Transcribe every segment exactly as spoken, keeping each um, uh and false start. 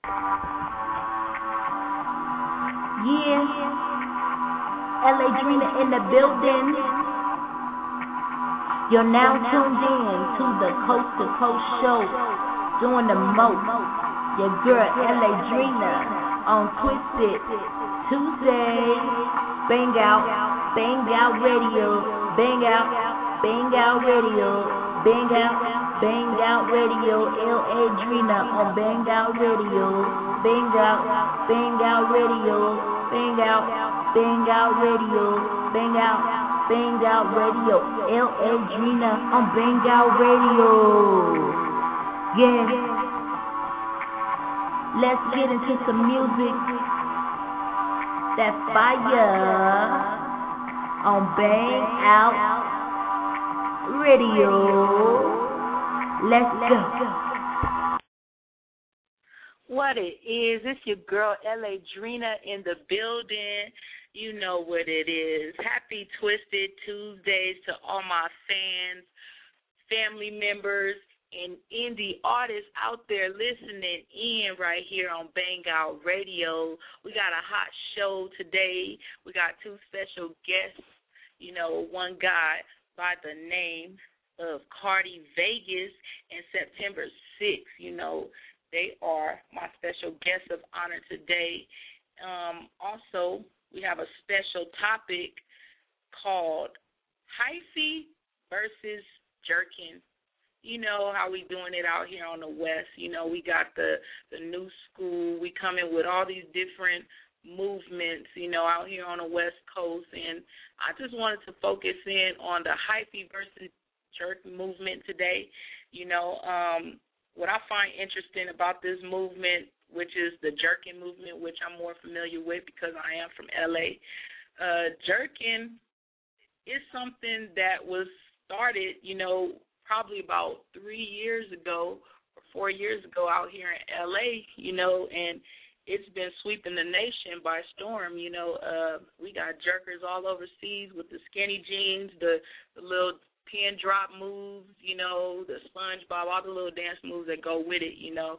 Yeah, L A Drina in the building. You're now tuned in to the Coast to Coast show, doing the most. Your girl L A Drina on Twisted Tuesday. Bang out, bang out radio, bang out, bang out radio, bang out, bang out radio. L A Drina on Bang Out Radio, bang out, bang out radio, bang out, bang out radio, bang out, bang out radio. L A Drina on Bang Out Radio. Yeah. Let's get into some music. That fire on Bang Out Radio. Let's go. What it is, it's your girl L A Drina in the building. You know what it is. Happy Twisted Tuesdays to all my fans, family members, and indie artists out there listening in right here on Bang Out Radio. We got a hot show today. We got two special guests. You know, one guy by the name of Cardi Vegas and September sixth. You know, they are my special guests of honor today. Um, also, we have a special topic called hyphy versus jerkin. You know how we doing it out here on the West. You know, we got the, the new school. We come in with all these different movements, you know, out here on the West Coast. And I just wanted to focus in on the hyphy versus jerk movement today. You know, um, what I find interesting about this movement, which is the jerkin movement, which I'm more familiar with because I am from L A, uh, jerkin is something that was started, you know, probably about three years ago or four years ago out here in L A, you know, and it's been sweeping the nation by storm. You know, uh, we got jerkers all overseas with the skinny jeans, the, the little pin drop moves, you know, the SpongeBob, all the little dance moves that go with it, you know.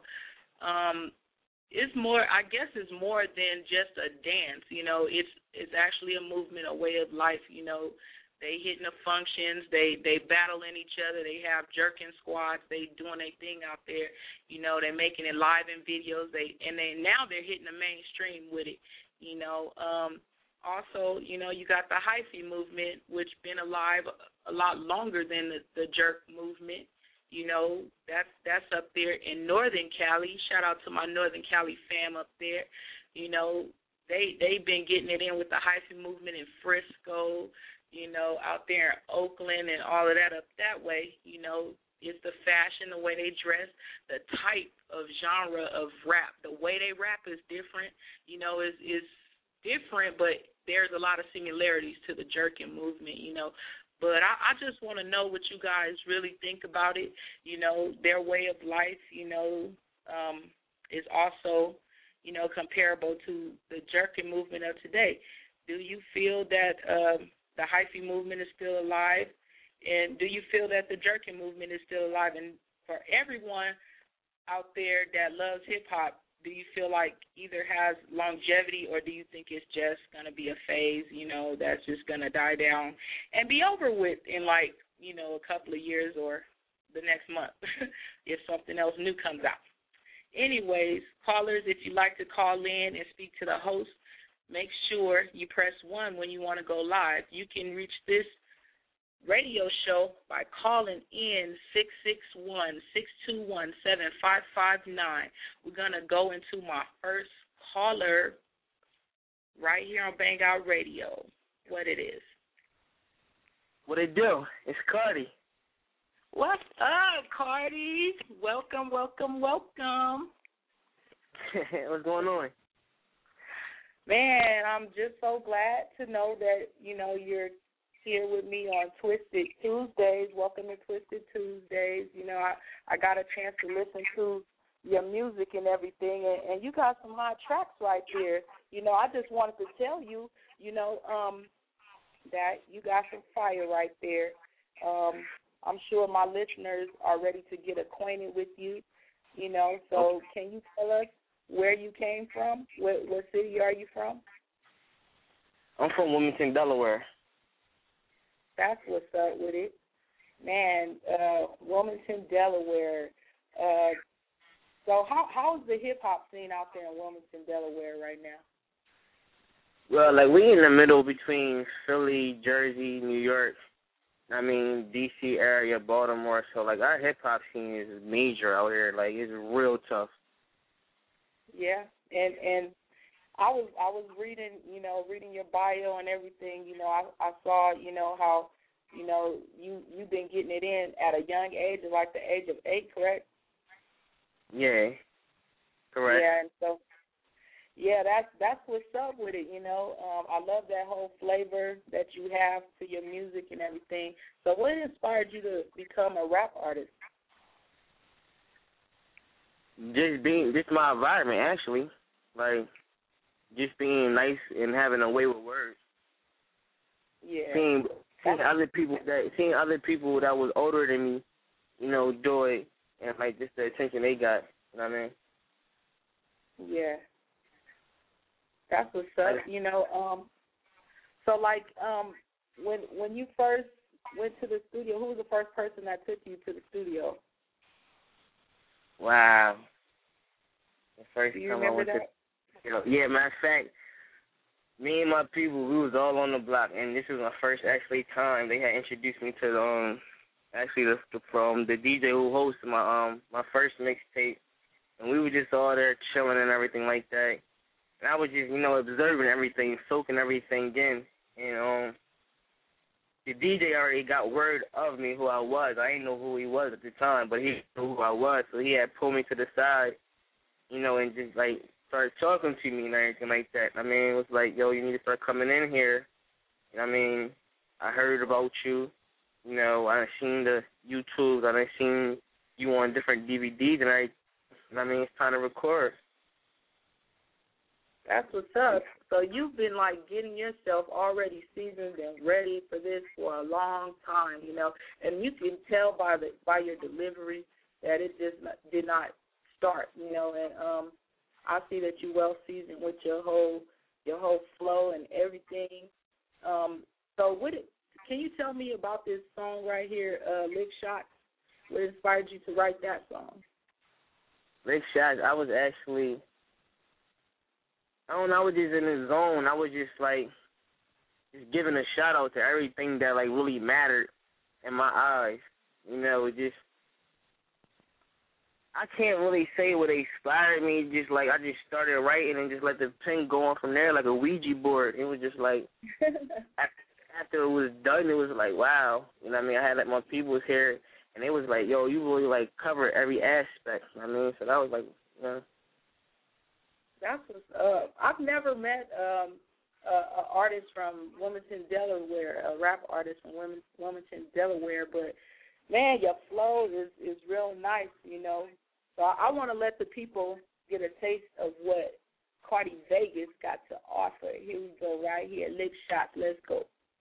Um, it's more, I guess it's more than just a dance, you know. It's it's actually a movement, a way of life, you know. They hitting the functions, they they battling each other, they have jerking squads, they doing their thing out there, you know, they're making it live in videos, they and they now they're hitting the mainstream with it, you know. Um, also, you know, you got the hyphy movement, which been alive a lot longer than the, the jerk movement. You know, that's that's up there in Northern Cali. Shout out to my Northern Cali fam up there. You know, they they've been getting it in with the hyphy movement in Frisco, you know, out there in Oakland and all of that up that way. You know, it's the fashion, the way they dress, the type of genre of rap. The way they rap is different, you know, is is different, but there's a lot of similarities to the jerkin movement, you know. But I, I just want to know what you guys really think about it. You know, their way of life, you know, um, is also, you know, comparable to the jerkin movement of today. Do you feel that um, the hyphy movement is still alive? And do you feel that the jerkin movement is still alive? And for everyone out there that loves hip-hop, do you feel like either has longevity or do you think it's just going to be a phase, you know, that's just going to die down and be over with in like, you know, a couple of years or the next month if something else new comes out? Anyways, callers, if you'd like to call in and speak to the host, make sure you press one when you want to go live. You can reach this radio show by calling in six six one, six two one, seven five five nine. We're going to go into my first caller right here on Bang Out Radio. What it is. What it do? It's Cardi. What's up, Cardi? Welcome, welcome, welcome. What's going on? Man, I'm just so glad to know that, you know, you're here with me on Twisted Tuesdays. Welcome to Twisted Tuesdays. You know, I, I got a chance to listen to your music and everything, and, and you got some hot tracks right there. You know, I just wanted to tell you, you know, um, that you got some fire right there. Um, I'm sure my listeners are ready to get acquainted with you, you know, so can you tell us where you came from? What, what city are you from? I'm from Wilmington, Delaware. That's what's up with it. Man, uh, Wilmington, Delaware. Uh, so how how's the hip-hop scene out there in Wilmington, Delaware right now? Well, like, we in the middle between Philly, Jersey, New York, I mean, D C area, Baltimore. So, like, our hip-hop scene is major out here. Like, it's real tough. Yeah, and and I was I was reading, you know, reading your bio and everything. You know, I I saw, you know, how, you know, you you've been getting it in at a young age, like the age of eight, correct? Yeah, correct. Yeah, and so yeah, that's that's what's up with it. You know, um, I love that whole flavor that you have to your music and everything. So, what inspired you to become a rap artist? Just being, just my environment, actually. Like, just being nice and having a way with words. Yeah. Seeing, seeing other people that seeing other people that was older than me, you know, do it, and like just the attention they got. You know what I mean? Yeah. That's what's up. You know, um, so like, um, when when you first went to the studio, who was the first person that took you to the studio? Wow. The first Do you time I remember went that? to You know, yeah, matter of fact, me and my people, we was all on the block, and this was my first actually time. They had introduced me to the, um, actually the, the from the D J who hosted my um my first mixtape, and we were just all there chilling and everything like that. And I was just, you know, observing everything, soaking everything in, and um, the D J already got word of me who I was. I didn't know who he was at the time, but he knew who I was, so he had pulled me to the side, you know, and just like started talking to me and everything like that. I mean, it was like, yo, you need to start coming in here. You know what I mean? I heard about you. You know, I seen the YouTube. I seen you on different D V Ds, and I, you know what I mean, it's time to record. That's what's up. So you've been, like, getting yourself already seasoned and ready for this for a long time, you know, and you can tell by the by your delivery that it just not, did not start, you know, and um, I see that you're well seasoned with your whole your whole flow and everything. Um, so what it, can you tell me about this song right here, uh, Lick Shots? What inspired you to write that song? Lick Shots, I was actually, I don't know, I was just in the zone. I was just like, just giving a shout out to everything that like really mattered in my eyes. You know, it just, I can't really say what inspired me. Just like I just started writing and just let the pen go on from there like a Ouija board. It was just like after, after it was done, it was like wow. You know what I mean? I had like my people's here, and it was like, yo, you really like cover every aspect. You know what I mean, so that was like, you know. That's what's up. I've never met um, an artist from Wilmington, Delaware, a rap artist from Wilmington, Delaware, but man, your flow is is real nice, you know. So I, I want to let the people get a taste of what Cardi Vegas got to offer. Here we go, right here. Lick Shots. Let's go.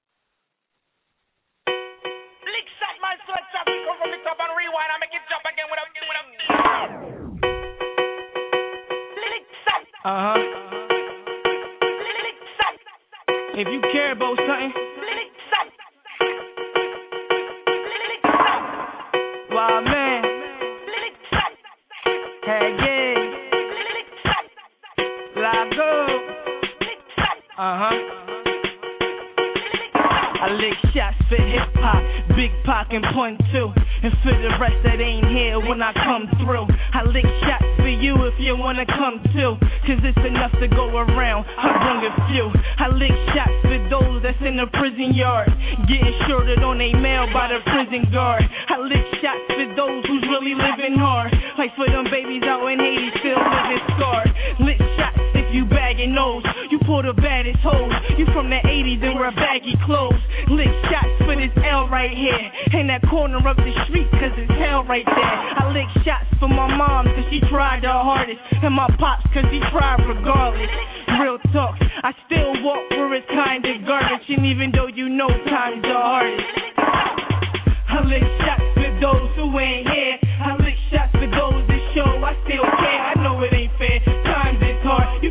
Lick Shot, my sweat shot. We come from mix up and rewind. I make it jump again with a with a Lick Shot. Uh huh. Lick Shot. If you care about something, Lick Shot. Lick Shot. why man, Lick Shot. hey yeah, Lick Shot. la go. Lick Shot. Uh huh. I lick shots for hip hop, Big Pac and Point Two, and for the rest that ain't here when I come through. I lick shots for you if you wanna come too, cause it's enough to go around. I bring a few. I lick shots for those that's in the prison yard, getting shorted on they mail by the prison guard. I lick shots for those who's really living hard, like for them babies out in Haiti still living scarred. Lick shots if you bagging those, you pull the baddest hoes. You from the eighties and wear baggy clothes. Lick shots for this L right here, in that corner of the street, cause it's hell right there. I lick shots for my mom, cause she tried her hardest, and my pops, cause he tried regardless. Real talk, I still walk where it's kinda garbage, and even though you know times are hardest. I lick shots for those who ain't here. I lick shots for those that show I still care. I know it ain't fair. Time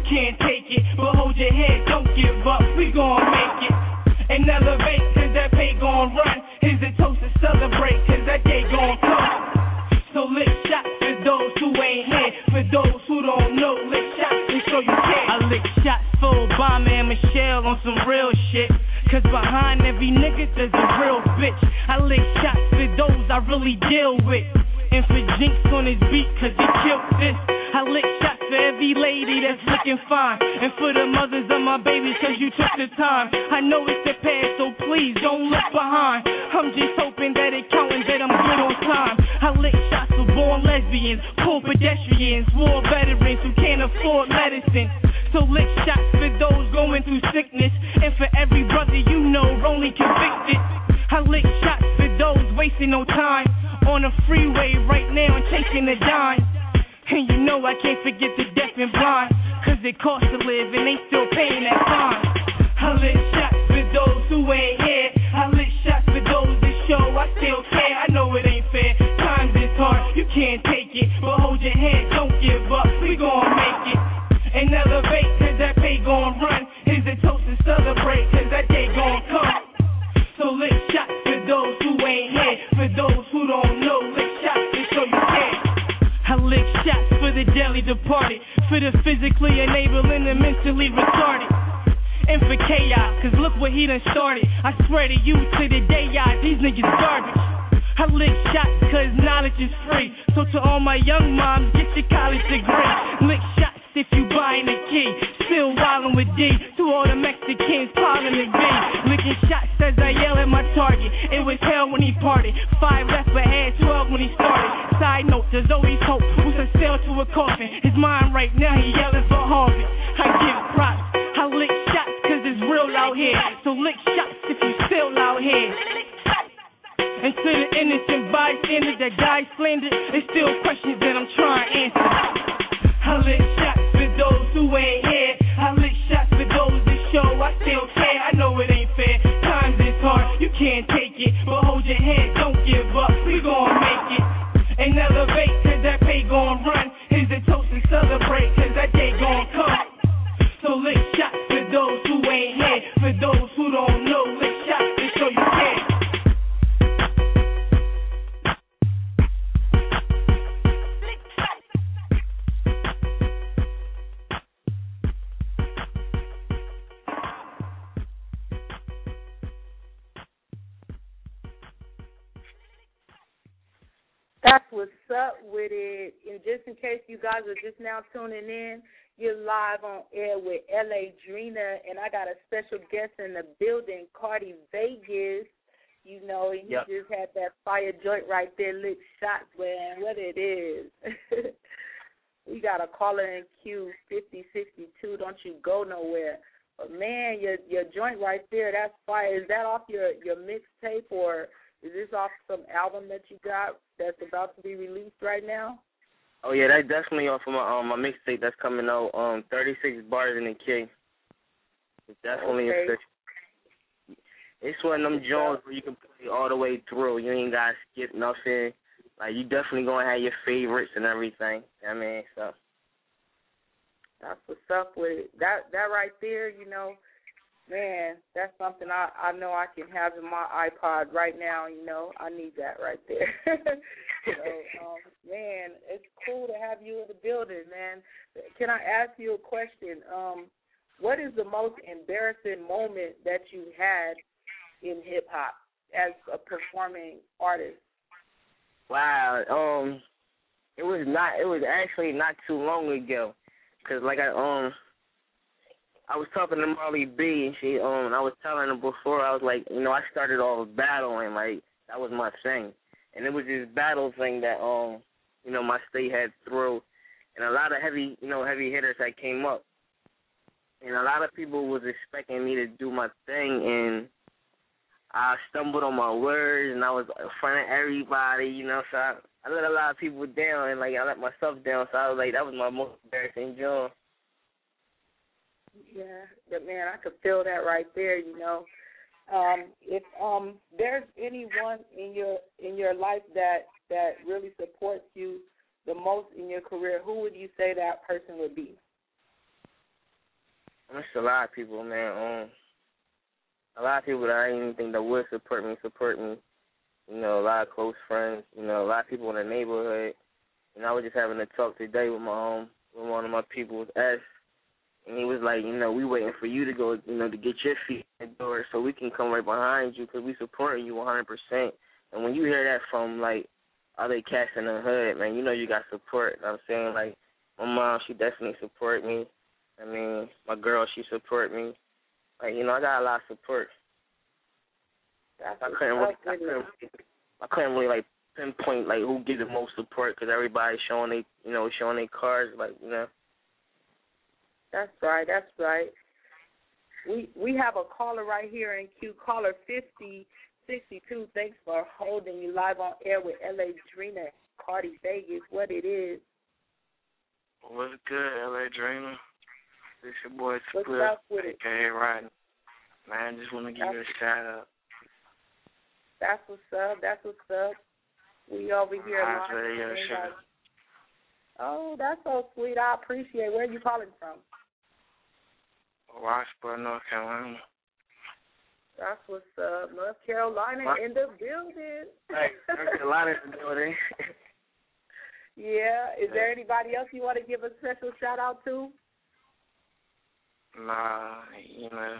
can't take it, but hold your head, don't give up, we gon' make it. And elevate, cause that pay gon' run. Here's a toast to celebrate, cause that day gon' come. So lick shots for those who ain't here. For those who don't know, lick shots and show you care. I lick shots for Obama and Michelle on some real shit. Cause behind every nigga there's a real bitch. I lick shots for those I really deal with. And for Jinx on his beat, cause he killed this. I lick shots for every lady that's looking fine. And for the mothers of my babies, cause you took the time. I know it's the past, so please don't look behind. I'm just hoping that it counting that I'm good on time. I lick shots for born lesbians, poor pedestrians, war veterans who can't afford medicine. So lick shots for those going through sickness. And for every brother you know wrongly convicted. I lick shots for those wasting no time on a freeway right now and chasing a dime. And you know I can't forget the deaf and blind, cause it costs to live and they still paying that fine. I lick shots for those who ain't here. I lick shots for those that show I still care. I know it ain't fair, times is hard, you can't take it, but hold your head, don't give up, we gon' make it. And elevate, cause that pay gon' run. Here's a toast to celebrate, cause that day gon' come. So lick shots for those who ain't here. For those who don't know, lick shots and show you care. I lick shots for the daily departed, for the physically unable and the mentally retarded, and for chaos, cause look what he done started. I swear to you, to the day I, these niggas garbage. I lick shots cause knowledge is free. So to all my young moms, get your college degree. Lick shots if you buying a key. Still wildin' with D. To all the Mexicans piling the V. Licking shots as I yell at my target. It was hell when he parted. Five left but had twelve when he started. Side note, there's always hope. Who's a sail to a coffin? His mind right now, he yelling for Harvard. I give props. I lick shots cause it's real out here. So lick shots if you still out here. And to the innocent bystanders that die slandered, there's still questions that I'm trying to answer. I lick shots for those who ain't here. I lick shots for those that show I still care. I know it ain't fair, times is hard, you can't take it, but hold your head, don't give up, we gon' make it. And elevate, cause that pay gon' run. Here's a toast and celebrate, cause that day gon' come. So lick shots for those who ain't here. For those who don't know, lick shots and show you care. That's what's up with it. And just in case you guys are just now tuning in, you're live on air with L A Drina, and I got a special guest in the building, Cardi Vegas. You know, and he yep. just had that fire joint right there, lit shots, man. What it is. We got a caller in queue, fifty sixty-two. Don't you go nowhere. But, man, your your joint right there, that's fire. Is that off your, your mixtape, or is this off some album that you got that's about to be released right now? Oh, yeah, that's definitely off of my um, my mixtape that's coming out, um, thirty-six Bars in a K. It's definitely okay. a It's one of them joints where you can play all the way through. You ain't got to skip nothing. Like, you definitely going to have your favorites and everything. I mean, so. That's what's up with it. That, that right there, you know, man, that's something I, I know I can have in my iPod right now, you know. I need that right there. so, um, man, it's cool to have you in the building, man. Can I ask you a question? Um, what is the most embarrassing moment that you had in hip-hop as a performing artist? Wow. Um, it was not, it was actually not too long ago. Because, like, I, um, I was talking to Marley B, and she, um, I was telling her before, I was like, you know, I started off battling, like, that was my thing. And it was this battle thing that, um, you know, my state had through, and a lot of heavy, you know, heavy hitters that came up. And a lot of people was expecting me to do my thing, and I stumbled on my words, and I was in front of everybody, you know, so I, I let a lot of people down, and, like, I let myself down, so I was like, that was my most embarrassing job. Yeah, but, man, I could feel that right there, you know. Um, if um, there's anyone in your in your life that, that really supports you the most in your career, who would you say that person would be? I'm just a lot of people, man. Um, a lot of people that I didn't even think that would support me, support me. You know, a lot of close friends. You know, a lot of people in the neighborhood. And I was just having a talk today with my um, with one of my people, with S, and he was like, you know, we waiting for you to go, you know, to get your feet in the door so we can come right behind you because we supporting you one hundred percent. And when you hear that from, like, other cats in the hood, man, you know you got support. You know what I'm saying? Like, my mom, she definitely support me. I mean, my girl, she support me. Like, you know, I got a lot of support. That's I couldn't really, I couldn't, I couldn't really, like, pinpoint, like, who get the most support because everybody's showing they, you know, showing their cards, like, you know. That's right, that's right. We we have a caller right here in queue, caller fifty sixty-two. Thanks for holding you live on air with L A Drina, Cardi Vegas. What it is? What's good, L A Drina? This your boy What's Split, up with it? A K A Rodney. Man, just want to give you a shout out. That's what's up. That's what's up. We over here. How's radio show? Oh, that's so sweet. I appreciate it. Where are you calling from? Roxborough, North Carolina. That's what's up. North Carolina what? in the building. Right, North Carolina in the building. Yeah. Is there anybody else you want to give a special shout out to? Nah, you know.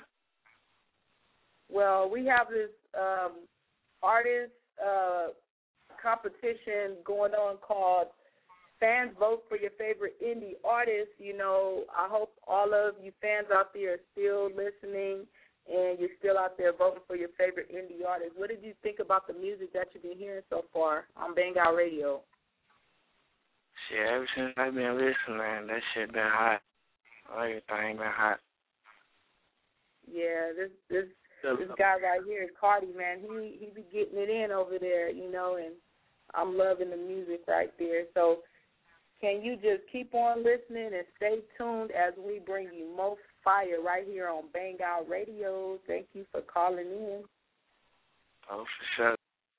Well, we have this um, artist uh, competition going on called Fans Vote for Your Favorite Indie Artist. You know, I hope all of you fans out there are still listening and you're still out there voting for your favorite indie artist. What did you think about the music that you've been hearing so far on Bang Out Radio? Shit, ever since I've been listening, man, that shit been hot. Everything been hot. Yeah, this this this guy right here, Cardi, man, he he be getting it in over there, you know, and I'm loving the music right there. So can you just keep on listening and stay tuned as we bring you more fire right here on Bang Out Radio. Thank you for calling in. Oh, for sure.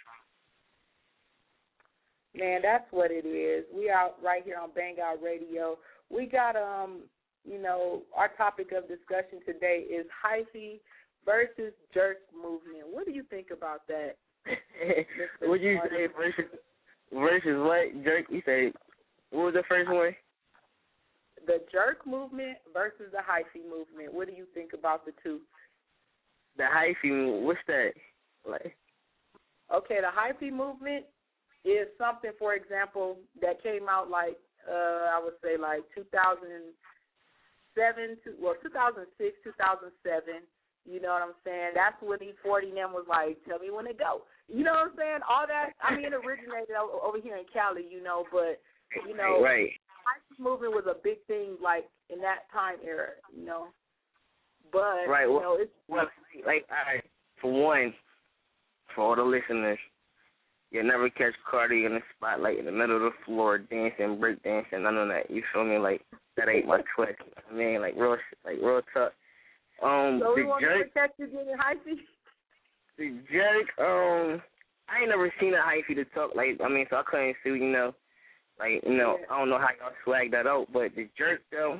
Man, that's what it is. We out right here on Bang Out Radio. We got, um, you know, our topic of discussion today is hyphy versus jerk movement. What do you think about that? What you say versus, versus what? Jerk, you say, what was the first one? The jerk movement versus the hyphy movement. What do you think about the two? The hyphy, what's that? Like, okay, the hyphy movement is something, for example, that came out like, uh, I would say like two thousand seven, to, well, two thousand six, two thousand seven. You know what I'm saying? That's when E forty and them was like, tell me when to go. You know what I'm saying? All that, I mean, it originated over here in Cali, you know, but, you know, right. hyphy movement was a big thing, like, in that time era, you know. But, right. you well, know, it's... Well, like, all right, for one, for all the listeners, you'll never catch Cardi in the spotlight in the middle of the floor dancing, break dancing, none of that. You feel me? Like, that ain't my twist. I mean, like, real like real tough. Um, so we the want jerk, to catch you getting hyphy? The jerk, um, I ain't never seen a hyphy to talk, like, I mean, so I couldn't see, you know, like, you know, yeah. I don't know how y'all swag that out, but the jerk, though,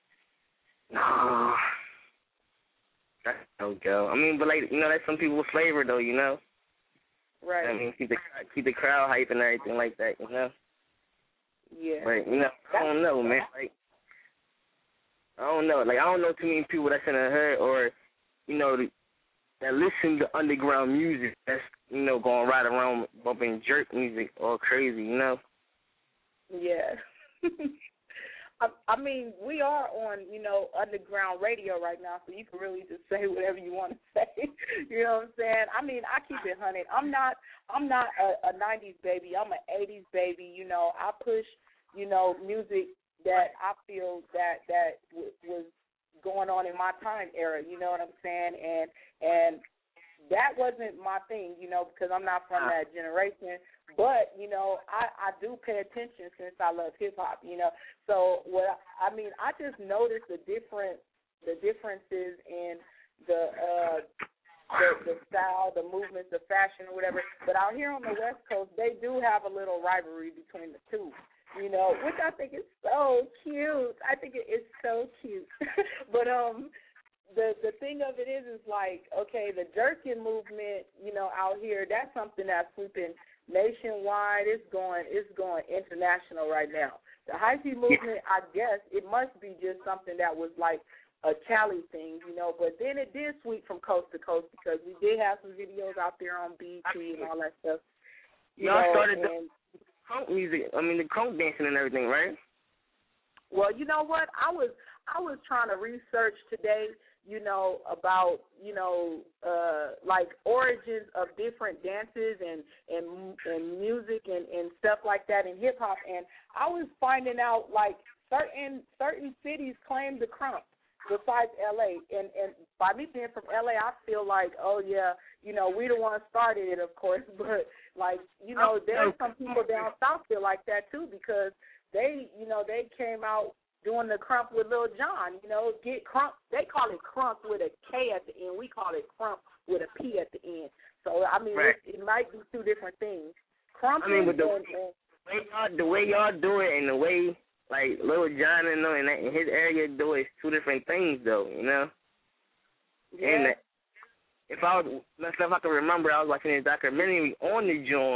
no, that's no go. I mean, but, like, you know, that's some people's flavor, though, you know? Right. I mean, keep the, keep the crowd hype and everything like that, you know? Yeah. But, you know, I don't know, man, like, I don't know. Like, I don't know too many people that's in the hood or, you know, that listen to underground music that's, you know, going right around bumping jerk music all crazy, you know? Yeah. I, I mean, we are on, you know, underground radio right now, so you can really just say whatever you want to say. You know what I'm saying? I mean, I keep it one hundred. I'm not, I'm not a, a nineties baby. I'm an eighties baby. You know, I push, you know, music that I feel that that w- was going on in my time era, you know what I'm saying? And and that wasn't my thing, you know, because I'm not from that generation. But, you know, I, I do pay attention since I love hip-hop, you know. So, what I mean, I just noticed the different the differences in the, uh, the the style, the movements, the fashion, or whatever. But out here on the West Coast, they do have a little rivalry between the two. You know, which I think is so cute. I think it is so cute. But, um, um, the the thing of it is, is like, okay, the jerking movement, you know, out here, that's something that's sweeping nationwide. It's going, it's going international right now. The hyphy movement, I guess, it must be just something that was like a Cali thing, you know, but then it did sweep from coast to coast because we did have some videos out there on B E T and all that stuff. Y'all know, started and, the crunk music, I mean the crunk dancing and everything, right? Well, you know what? I was I was trying to research today, you know, about, you know, uh, like origins of different dances and and, and music and, and stuff like that in hip hop, and I was finding out like certain certain cities claim the crunk besides L A, and and by me being from L A, I feel like, oh yeah, you know, we the ones started it, of course, but like, you know, there's some people down south feel like that too because they, you know, they came out doing the crump with Lil Jon, you know, get crump. They call it crump with a K at the end. We call it crump with a P at the end. So I mean, right. it, it might be two different things. Crump I mean, but the, and, and, way y'all, the way y'all do it and the way like Lil Jon and in, that, in his area do it is two different things, though. You know. Yeah. And uh, if I was, if I can remember, I was watching a documentary on the joint.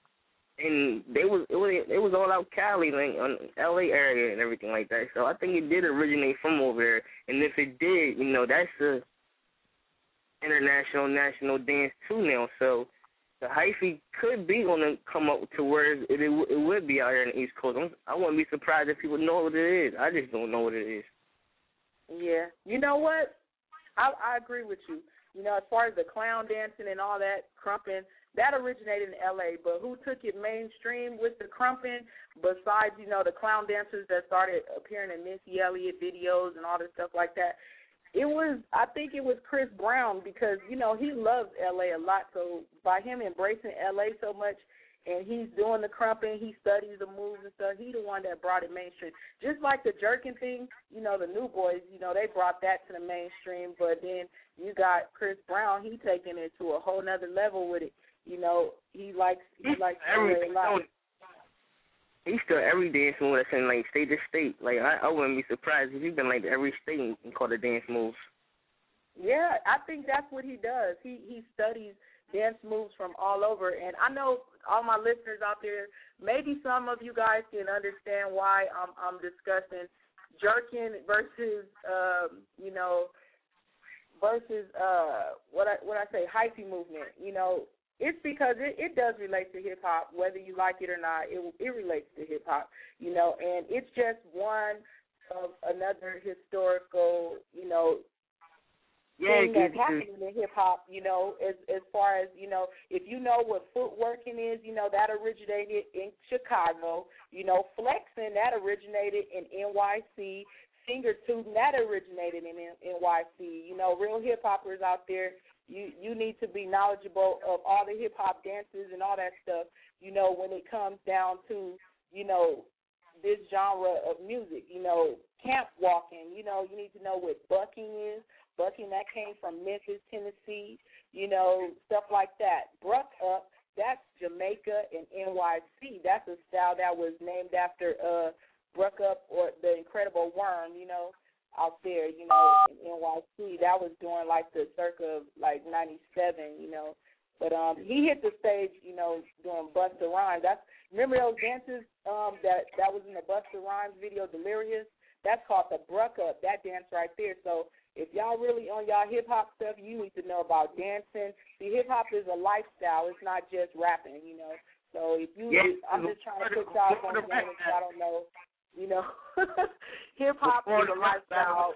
And they was it was it was all out Cali, like on L A area and everything like that. So I think it did originate from over there. And if it did, you know, that's a international national dance too now. So the hyphy could be gonna come up to where it it, it would be out here in the East Coast. I'm, I wouldn't be surprised if people know what it is. I just don't know what it is. Yeah, you know what? I I agree with you. You know, as far as the clown dancing and all that crumping, that originated in L A, but who took it mainstream with the crumping besides, you know, the clown dancers that started appearing in Missy Elliott videos and all this stuff like that? It was, I think it was Chris Brown because, you know, he loves L A a lot. So by him embracing L A so much and he's doing the crumping, he studies the moves and stuff, he the one that brought it mainstream. Just like the jerking thing, you know, the New Boys, you know, they brought that to the mainstream, but then you got Chris Brown, he taking it to a whole nother level with it. You know, he likes he likes every a lot. He's still every dance move that's in like state to state. Like I, I wouldn't be surprised if he's been like every state and called the dance moves. Yeah, I think that's what he does. He he studies dance moves from all over, and I know all my listeners out there. Maybe some of you guys can understand why I'm I'm discussing jerking versus um, you know versus uh what I what I say hyphy movement. You know. It's because it, it does relate to hip-hop, whether you like it or not. It it relates to hip-hop, you know, and it's just one of another historical, you know, yeah, thing that's happening in hip-hop, you know, as as far as, you know, if you know what footworking is, you know, that originated in Chicago. You know, flexing, that originated in N Y C. Finger tooting, that originated in N Y C. You know, real hip-hoppers out there, You you need to be knowledgeable of all the hip-hop dances and all that stuff, you know, when it comes down to, you know, this genre of music. You know, camp walking, you know, you need to know what bucking is. Bucking, that came from Memphis, Tennessee, you know, stuff like that. Bruck up, that's Jamaica and N Y C. That's a style that was named after uh, Bruck up or the Incredible Worm, you know. Out there, you know, in N Y C, that was during like the circa of like ninety-seven, you know. But um, he hit the stage, you know, doing Busta Rhymes. That's remember those dances um that that was in the Busta Rhymes video, Delirious. That's called the Bruck Up. That dance right there. So if y'all really on y'all hip hop stuff, you need to know about dancing. See, hip hop is a lifestyle. It's not just rapping, you know. So if you, yeah, I'm just trying to put y'all on the game if y'all don't know. You know, hip-hop is a lifestyle.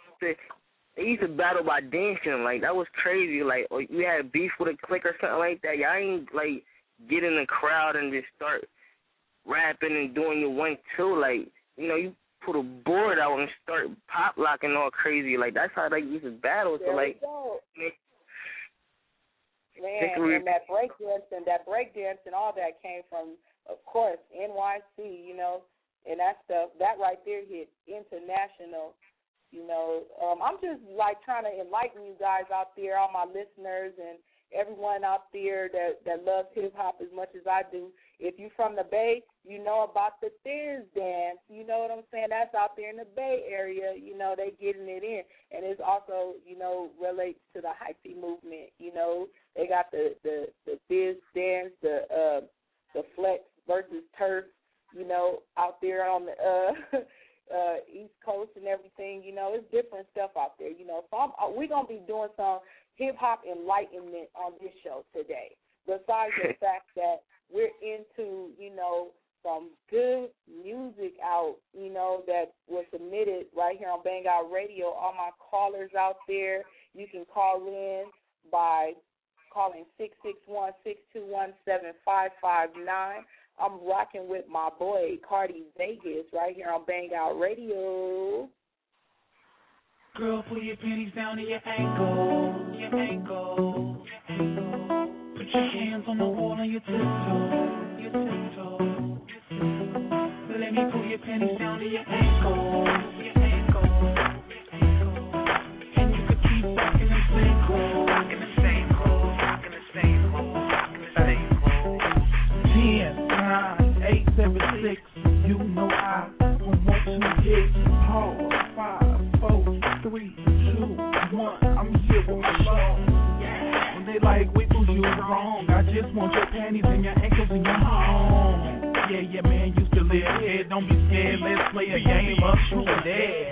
They used to battle by dancing. Like, that was crazy. Like, or you had beef with a clique or something like that. Y'all ain't, like, get in the crowd and just start rapping and doing your one-two. Like, you know, you put a board out and start pop-locking all crazy. Like, that's how they used to battle. There so, like, man, and that breakdance and that breakdance and all that came from, of course, N Y C, you know. And that stuff, that right there hit international, you know. Um, I'm just, like, trying to enlighten you guys out there, all my listeners and everyone out there that, that loves hip-hop as much as I do. If you're from the Bay, you know about the Thiz dance. You know what I'm saying? That's out there in the Bay Area. You know, they getting it in. And it's also, you know, relates to the hyphy movement. You know, they got the, the, the Thiz dance, the uh, the flex versus turf, you know, out there on the uh, uh, East Coast and everything. You know, it's different stuff out there. You know, so I'm, we're going to be doing some hip-hop enlightenment on this show today, besides the fact that we're into, you know, some good music out, you know, that was submitted right here on Bang Out Radio. All my callers out there, you can call in by calling six six one, six two one, seven five five nine. I'm rocking with my boy, Cardi Vegas, right here on Bang Out Radio. Girl, pull your panties down to your ankle, your ankle, your ankle. Put your hands on the wall and your tiptoe, your tiptoe, your tiptoe. Let me pull your panties down to your ankle, your ankle, your ankle. And you could keep rocking them same hole, rocking the same hole, rocking the same hole, rocking the same hole. Ten, nine, eight, seven, six. You know I don't want to get hard. Five, four, three, two, one. I'm here with my song. When they like, wait, boo, you wrong. I just want your panties and your ankles in your home. Yeah, yeah, man, used to live here. Don't be scared, let's play a game of truth or dare.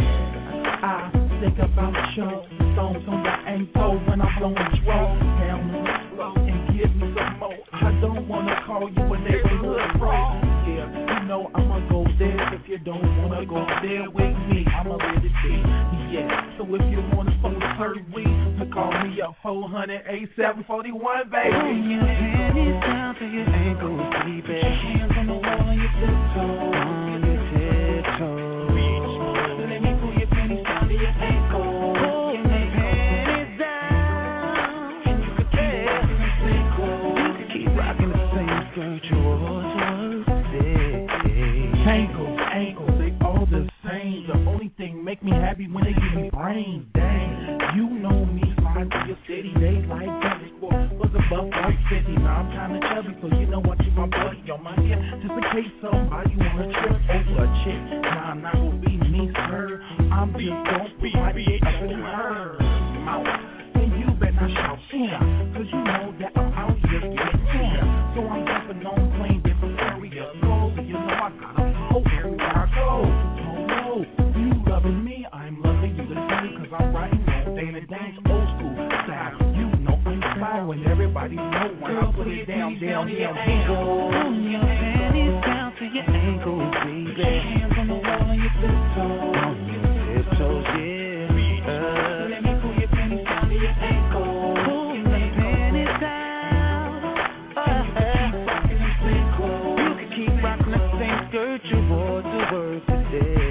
I think about your stones on the ankle when I'm blowing stroke. Down slow and give me some more. I don't want to call you a neighborhood pro. Yeah, you know I'ma go there. If you don't want to go there with me, I'ma let it be. Yeah, so if you want to phone the third week, call me up four hundred, eight seven four one, baby. Pull your panties down to your ankles, baby. Put your hands on the wall and your tiptoe. On your tiptoe. Let me pull your panties down to your ankle. Pull your panties down. And you could keep rocking the same clothes. You could keep rocking the same skirt you wore to work today. Ankles, ankles, they all the same. The only thing make me happy when they give me brain. Dang, you know me. To your city, they like that. Was above one fifty. Now I'm kinda chubby, so you know what? You my buddy on my head, just in case somebody wanna trip over a chick. Nah, I'm not gonna be me, sir. I'm just gonna put my dick up in her mouth, and you better not shout yeah, cause you know that I'm out here getting yeah. So I'm jumping on plane, different areas. So you know I gotta go everywhere I go. Oh no, you loving me, I'm loving you the same, cause I'm writing on day to day. You know I'm fire when everybody know when I put it down, down, down, down. Pull your panties down to your ankles, baby. Put your hands on the wall and your tiptoes. On your tiptoes, yeah. Uh, let me pull your panties down to your ankles. Pull your panties down. And you can keep rocking the same clothes. You can keep rocking the same skirt you wore to work today.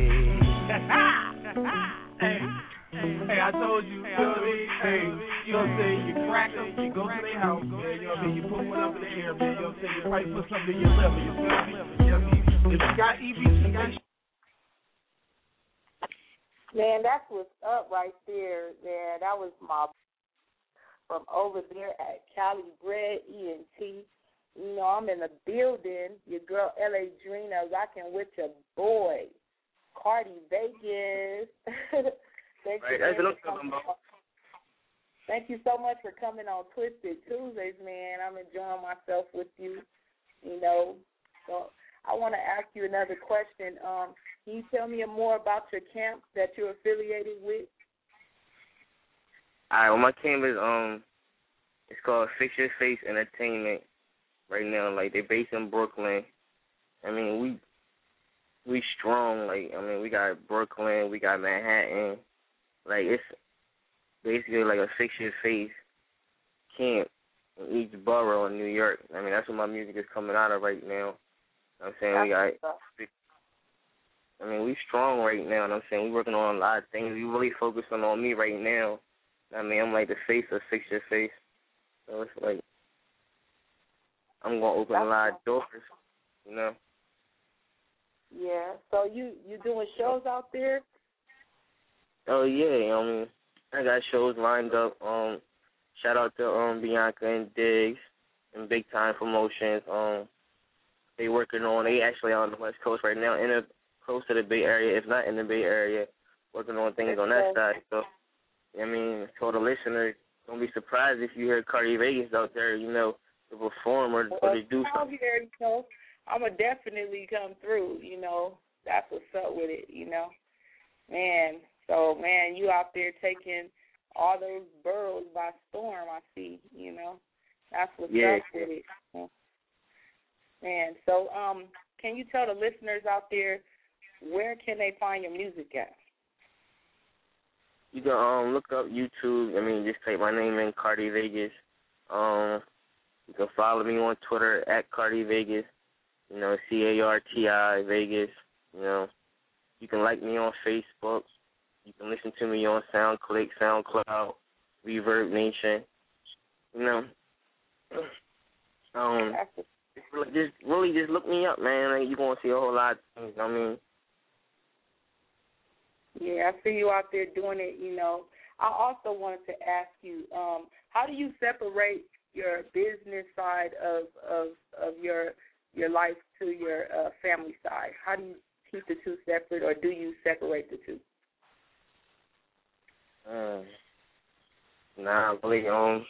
Hey, hey, I told you. Hey, you know what I mean? Hey, you know what I'm saying? You crack them, you go to their house, man. You know what I mean? You put one up in the air, man. You know what I'm saying? You probably put something in your liver. You feel me? You know what I mean? If you got E B C, man, that's what's up right there, man. That was my from over there at Cali Bread E and T. You know, I'm in the building. Your girl L A Drina rocking with your boy Cardi Vegas. Thank right, you, that's what I'm talking about. Thank you so much for coming on Twisted Tuesdays, man. I'm enjoying myself with you, you know. So I want to ask you another question. Um, can you tell me more about your camp that you're affiliated with? All right, well, my camp is, um, it's called Fix Your Face Entertainment right now. Like, they're based in Brooklyn. I mean, we we strong. Like, I mean, we got Brooklyn, we got Manhattan. Like, it's basically like a Fix Your Face camp in each borough in New York. I mean, that's what my music is coming out of right now. You know what I'm saying? We got, I mean, we strong right now. You know what I'm saying? We working on a lot of things. We really focusing on me right now. I mean, I'm like the face of Fix Your Face. So it's like, I'm going to open a lot of doors, you know? Yeah. So you, you doing shows out there? Oh, yeah. You know what I mean? I got shows lined up. Um, shout out to um Bianca and Diggs and Big Time Promotions. Um, they working on. They actually on the West Coast right now, in a close to the Bay Area, if not in the Bay Area, working on things on that side. So, I mean, to the listeners, don't be surprised if you hear Cardi Vegas out there, you know, to perform or, or to do something. Here, you know, I'm going to definitely come through, you know. That's what's up with it, you know. Man, so, man, you out there taking all those boroughs by storm, I see, you know. That's what's yeah. up with it. Man, so um, can you tell the listeners out there, where can they find your music at? You can um look up YouTube. I mean, just type my name in, Cardi Vegas. Um, you can follow me on Twitter at Cardi Vegas. You know, C A R T I Vegas. You know, you can like me on Facebook. You can listen to me on SoundClick, SoundCloud, Reverb Nation. You know, um, just really just look me up, man. Like, you're gonna see a whole lot of things. I mean. Yeah, I see you out there doing it, you know. I also wanted to ask you, um, how do you separate your business side of of, of your your life to your uh, family side? How do you keep the two separate, or do you separate the two? Um, nah, I really um,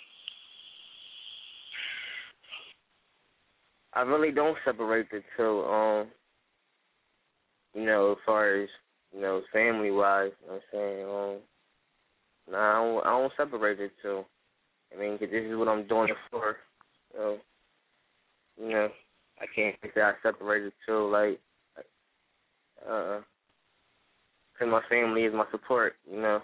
I really don't separate the two. Um, you know, as far as you know, family-wise, you know what I'm saying? Um, nah, I don't, I don't separate the two. I mean, 'cause this is what I'm doing it for. So, you know, I can't say I separate the two. Like, uh, 'cause my family is my support, you know.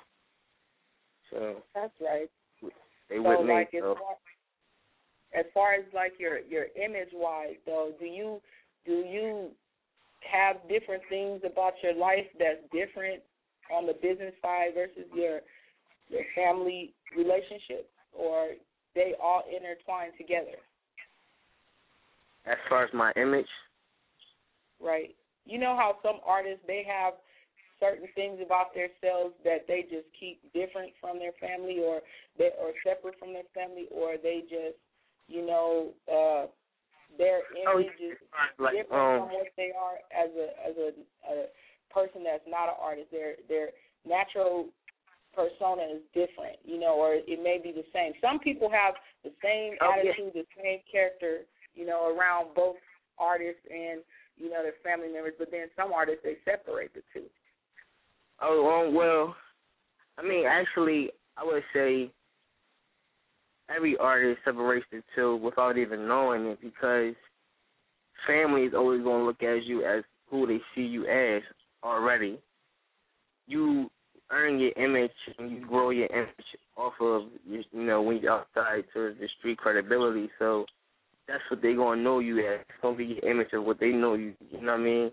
So that's right. They so, with me. Like, so. as, far, as far as like your your image-wise, though, do you do you have different things about your life that's different on the business side versus your your family relationship, or they all intertwine together? As far as my image? Right. You know how some artists, they have certain things about themselves that they just keep different from their family, or they or separate from their family, or they just, you know, uh, their image is like, different um, from what they are as a as a, a person that's not an artist. Their their natural persona is different, you know, or it may be the same. Some people have the same oh, attitude, yeah. the same character, you know, around both artists and, you know, their family members, but then some artists, they separate the two. Oh, um, well, I mean, actually, I would say every artist separates the two without even knowing it, because family is always going to look at you as who they see you as already. You earn your image and you grow your image off of, you know, when you're outside to the street credibility. So that's what they're going to know you as. It's going to be your image of what they know you, you know what I mean?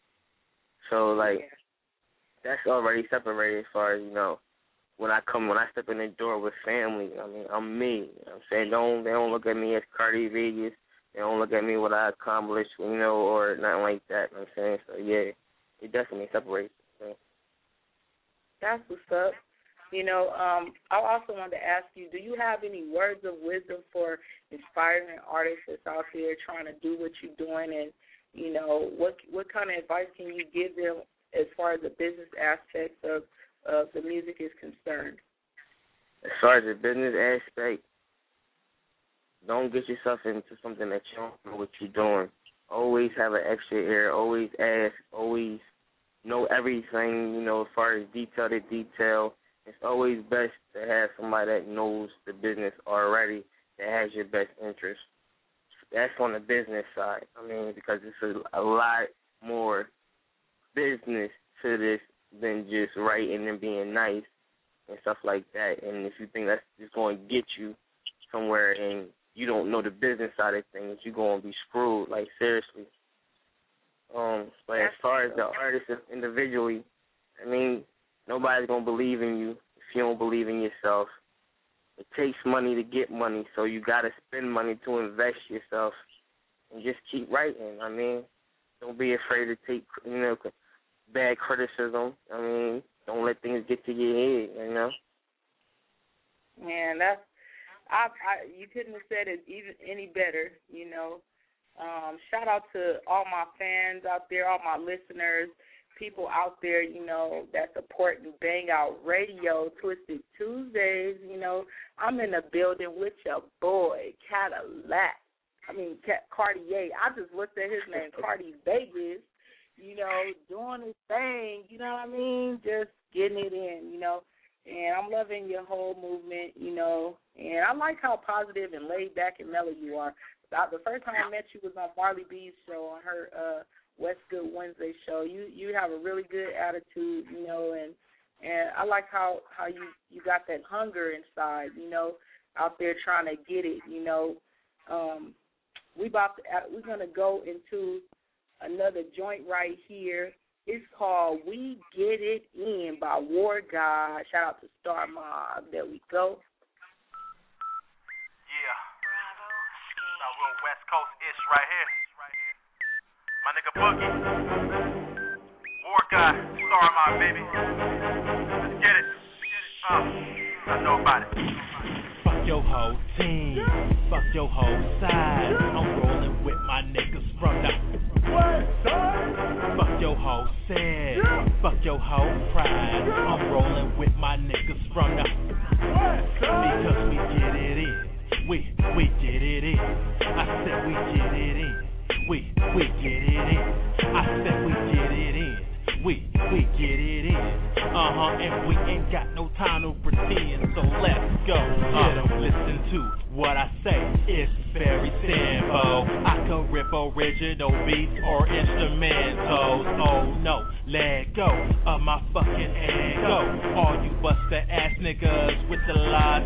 So, like, that's already separated as far as, you know, when I come, when I step in the door with family, I mean, I'm me. You know what I'm saying? Don't, they don't look at me as Cardi Vegas. They don't look at me what I accomplished, you know, or nothing like that. You know what I'm saying? So, yeah, it definitely separates. So. That's what's up. You know, um, I also wanted to ask you, do you have any words of wisdom for inspiring artists that's out there trying to do what you're doing, and, you know, what what kind of advice can you give them as far as the business aspects of, of the music is concerned? As far as the business aspect, don't get yourself into something that you don't know what you're doing. Always have an extra ear. Always ask. Always know everything, you know, as far as detail to detail. It's always best to have somebody that knows the business already, that has your best interest. That's on the business side. I mean, because it's a, a lot more business to this than just writing and being nice and stuff like that. And if you think that's just going to get you somewhere and you don't know the business side of things, you're going to be screwed, like, seriously. Um, but as far as the artist individually, I mean, nobody's going to believe in you if you don't believe in yourself. It takes money to get money, so you got to spend money to invest yourself and just keep writing. I mean, don't be afraid to take, you know, bad criticism. I mean, don't let things get to your head, you know. Man, that's, I, I, you couldn't have said it even any better, you know. Um, shout out to all my fans out there, all my listeners, people out there, you know, that support and Bang Out Radio, Twisted Tuesdays. You know, I'm in the building with your boy, Cadillac. I mean, Cartier. I just looked at his name, Cardi Vegas, you know, doing his thing, you know what I mean? Just getting it in, you know. And I'm loving your whole movement, you know. And I like how positive and laid back and mellow you are. The first time I met you was on Marley B's show, on her uh, West Good Wednesday show. You you have a really good attitude, you know, and and I like how, how you, you got that hunger inside, you know, out there trying to get it, you know. Um, we about to, we're going to go into another joint right here. It's called We Get It In by War God. Shout out to Star Mob. There we go. Yeah. That real West Coast-ish right here. My nigga Boogie. War God. Star Mob, baby. Let's get it. Uh, I know about it. Fuck your whole team. Fuck your whole side. I'm rolling with my niggas from the West Side. Fuck your whole set. Fuck your whole pride. I'm rolling with my niggas from the West Side. Because we get it in. We, we get it in. I said we get it in. We, we get it in. I said we get it in. We, we get it in. Uh-huh, and we ain't got no time to pretend, so let's go. Get 'em, listen to what I say. It's very simple. I can rip original beats or instrumentals. Oh no, let go of my fucking ego. All you buster ass niggas with the large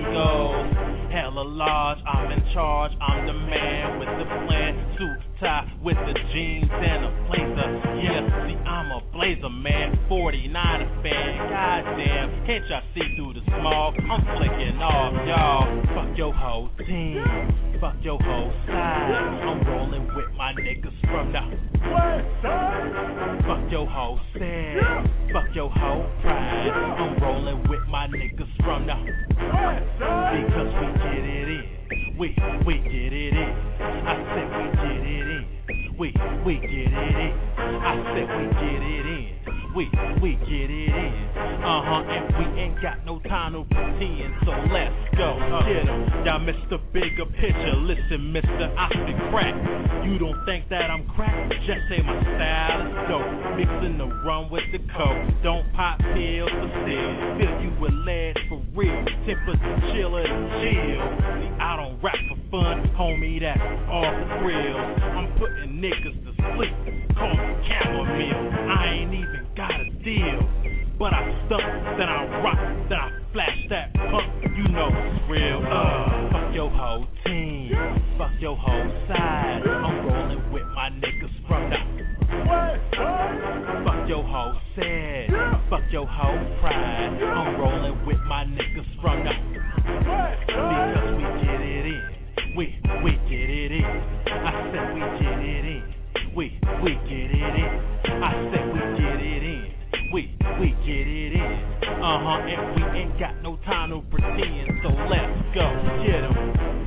egos. Hella large, I'm in charge. I'm the man with the plan. Suit tie with the jeans and a blazer. Yeah, see, I'm a blazer, man. forty-nine a fan. Goddamn, can't y'all see through the smog? I'm flicking off, y'all. Fuck your whole team. Fuck your whole side. I'm rolling with my niggas from the West Side. Fuck your whole set. Fuck your whole pride. I'm rolling with my niggas from the West Side. Because we get it in. We, we get it in. I said we get it in. We, we get it in. I said we get it in. We, we get it in. Uh-huh, and we ain't got no time to pretend, so let's go. Get 'em. Y'all missed the bigger picture. Listen, mister, I spit crack. You don't think that I'm crack? Just say my style is dope. Mixing the rum with the coke. Don't pop pills for still. Fill you with lead for real. Temperature chiller to chill. See, I don't rap for fun, homie, that's all for real. I'm putting niggas to sleep. Call me chamomile. I ain't even got a deal. But I stuck, then I rock, then I flash that pump. You know it's real. Uh, fuck your whole team. Fuck your whole side. I'm rolling with my niggas from the West Side. Fuck your whole set. Fuck your whole pride. I'm rolling with my niggas from the West Side. Because we get it in. We, we get it in. I said we get it in. We, we get it in. I said we get it in. We, we get it in. Uh-huh, and we ain't got no time to pretend, so let's go. Get 'em.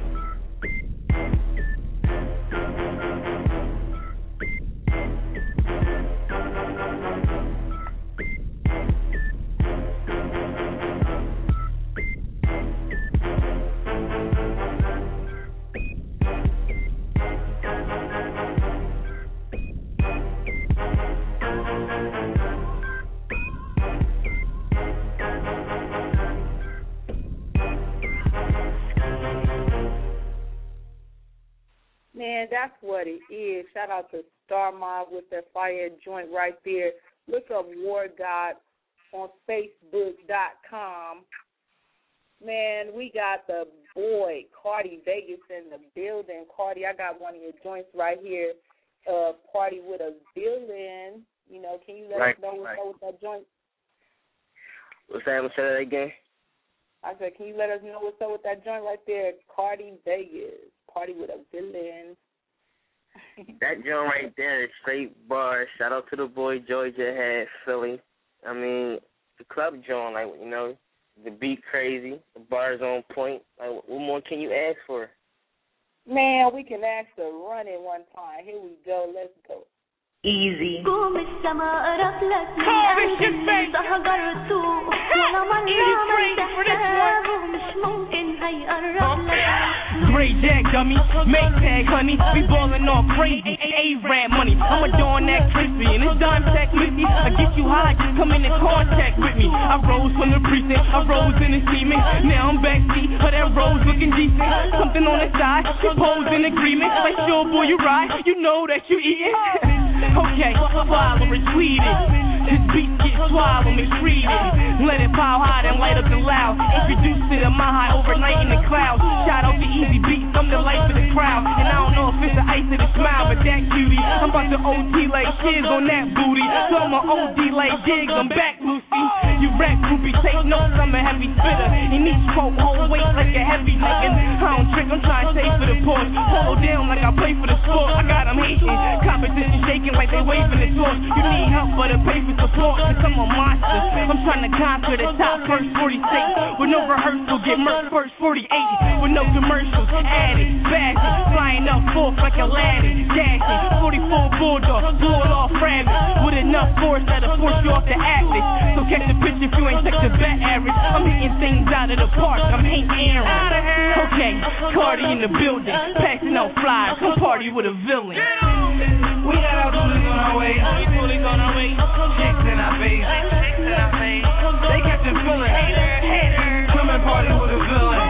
Man, that's what it is. Shout out to Star Mob with their fire joint right there. Look up War God on Facebook dot com. Man, we got the boy, Cardi Vegas, in the building. Cardi, I got one of your joints right here. Uh, Party with a Villain. You know, can you let right, us know what's right. up with that joint? What's that? What's that again? I said, can you let us know what's up with that joint right there? Cardi Vegas. Party with a Villain. That joint right there is straight bars. Shout out to the boy Georgia Head, Philly. I mean, the club joint, like, you know, the beat crazy, the bars on point. Like, what more can you ask for? Man, we can ask the run it one time. Here we go. Let's go. Easy. قوم السماء رفلت من قلبي تهجرت ولا مرة ما تحتاج مش ممكن هيقرب لك. Great Jack dummy, make tag honey, we ballin' all crazy, A-Rap money, I'm a doing that crispy, and it's dime tech with me, I get you high, just come in and contact with me, I rose from the precinct, I rose in the semen, now I'm backseat, but that rose looking decent, something on the side, pose in agreement, like sure boy you ride, you know that you eatin'. Okay, follow, retweet it. This beat gets swallowed, mistreated. Let it pile high and light up the loud. Introduced to the my high overnight in the clouds. Shout out to Easy Beats, I'm the life of the crowd. And I don't know if it's the ice or the smile, but that cutie. I'm about to O T like kids on that booty. So I'm a O D like Diggs, I'm back, Lucy. You rap groupie, take notes, I'm a heavy spitter. In each quote, hold weight like a heavy nigga. I don't trick, I'm trying to take for the push. Hold down like I play for the sport. I got them hating, competition shaking like they waving the torch. You need help, but it pay for support, cause I'm a monster. I'm trying to conquer the top first forty states. With no rehearsal, get murked first forty-eight. With no commercials, added, bashing. Flying up forth like Aladdin, dashing. forty-four Bulldog, pulled off rabbit. With enough force that'll force you off the atlas. So catch the pitch if you ain't check the bat average. I'm hitting things out of the park, I'm Hank Aaron. Okay, Cardi in the building, passing out flyers, come party with a villain. We got our duties on our way. We duties on our way. Chicks in our face. Chicks in our face. They kept it feeling. Hater, hater. Come and party with a villain.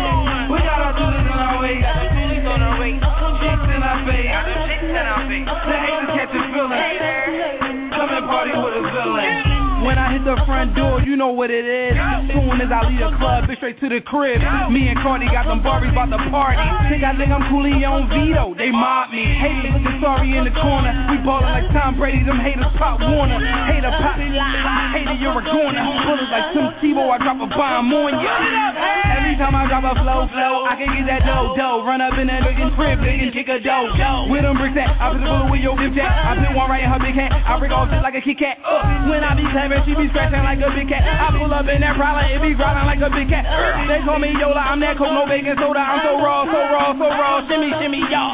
We got our duties on our way. Got our duties on our way. Chicks in our face. Got our chicks in our face. The haters kept it feeling. Hater. Come and party with a villain. When I hit the front door, you know what it is. Soon as I leave the club, bitch straight to the crib. Me and Cardi got them Barbies about to party. Think I think I'm Cooley on Vito, they mob me. Haters looking sorry in the corner. We ballin' like Tom Brady, them haters pop Warner. Hater pop, hater you're a goner. Bullets like Tim Tebow, I drop a bomb on ya. Every time I drop a flow, flow, I can get that dough, dough. Run up in that nigga's crib, nigga, kick a dough. With them bricks at, I put the bullet with your dip jack. I put one right in her big hat, I break off shit like a Kit Kat. Uh, when I be clapping, she be scratching like a big cat. I pull up in that prowler, it be growling like a big cat. Uh, they call me Yola, I'm that coke, no baking soda. I'm so raw, so raw, so raw. Shimmy, shimmy, y'all.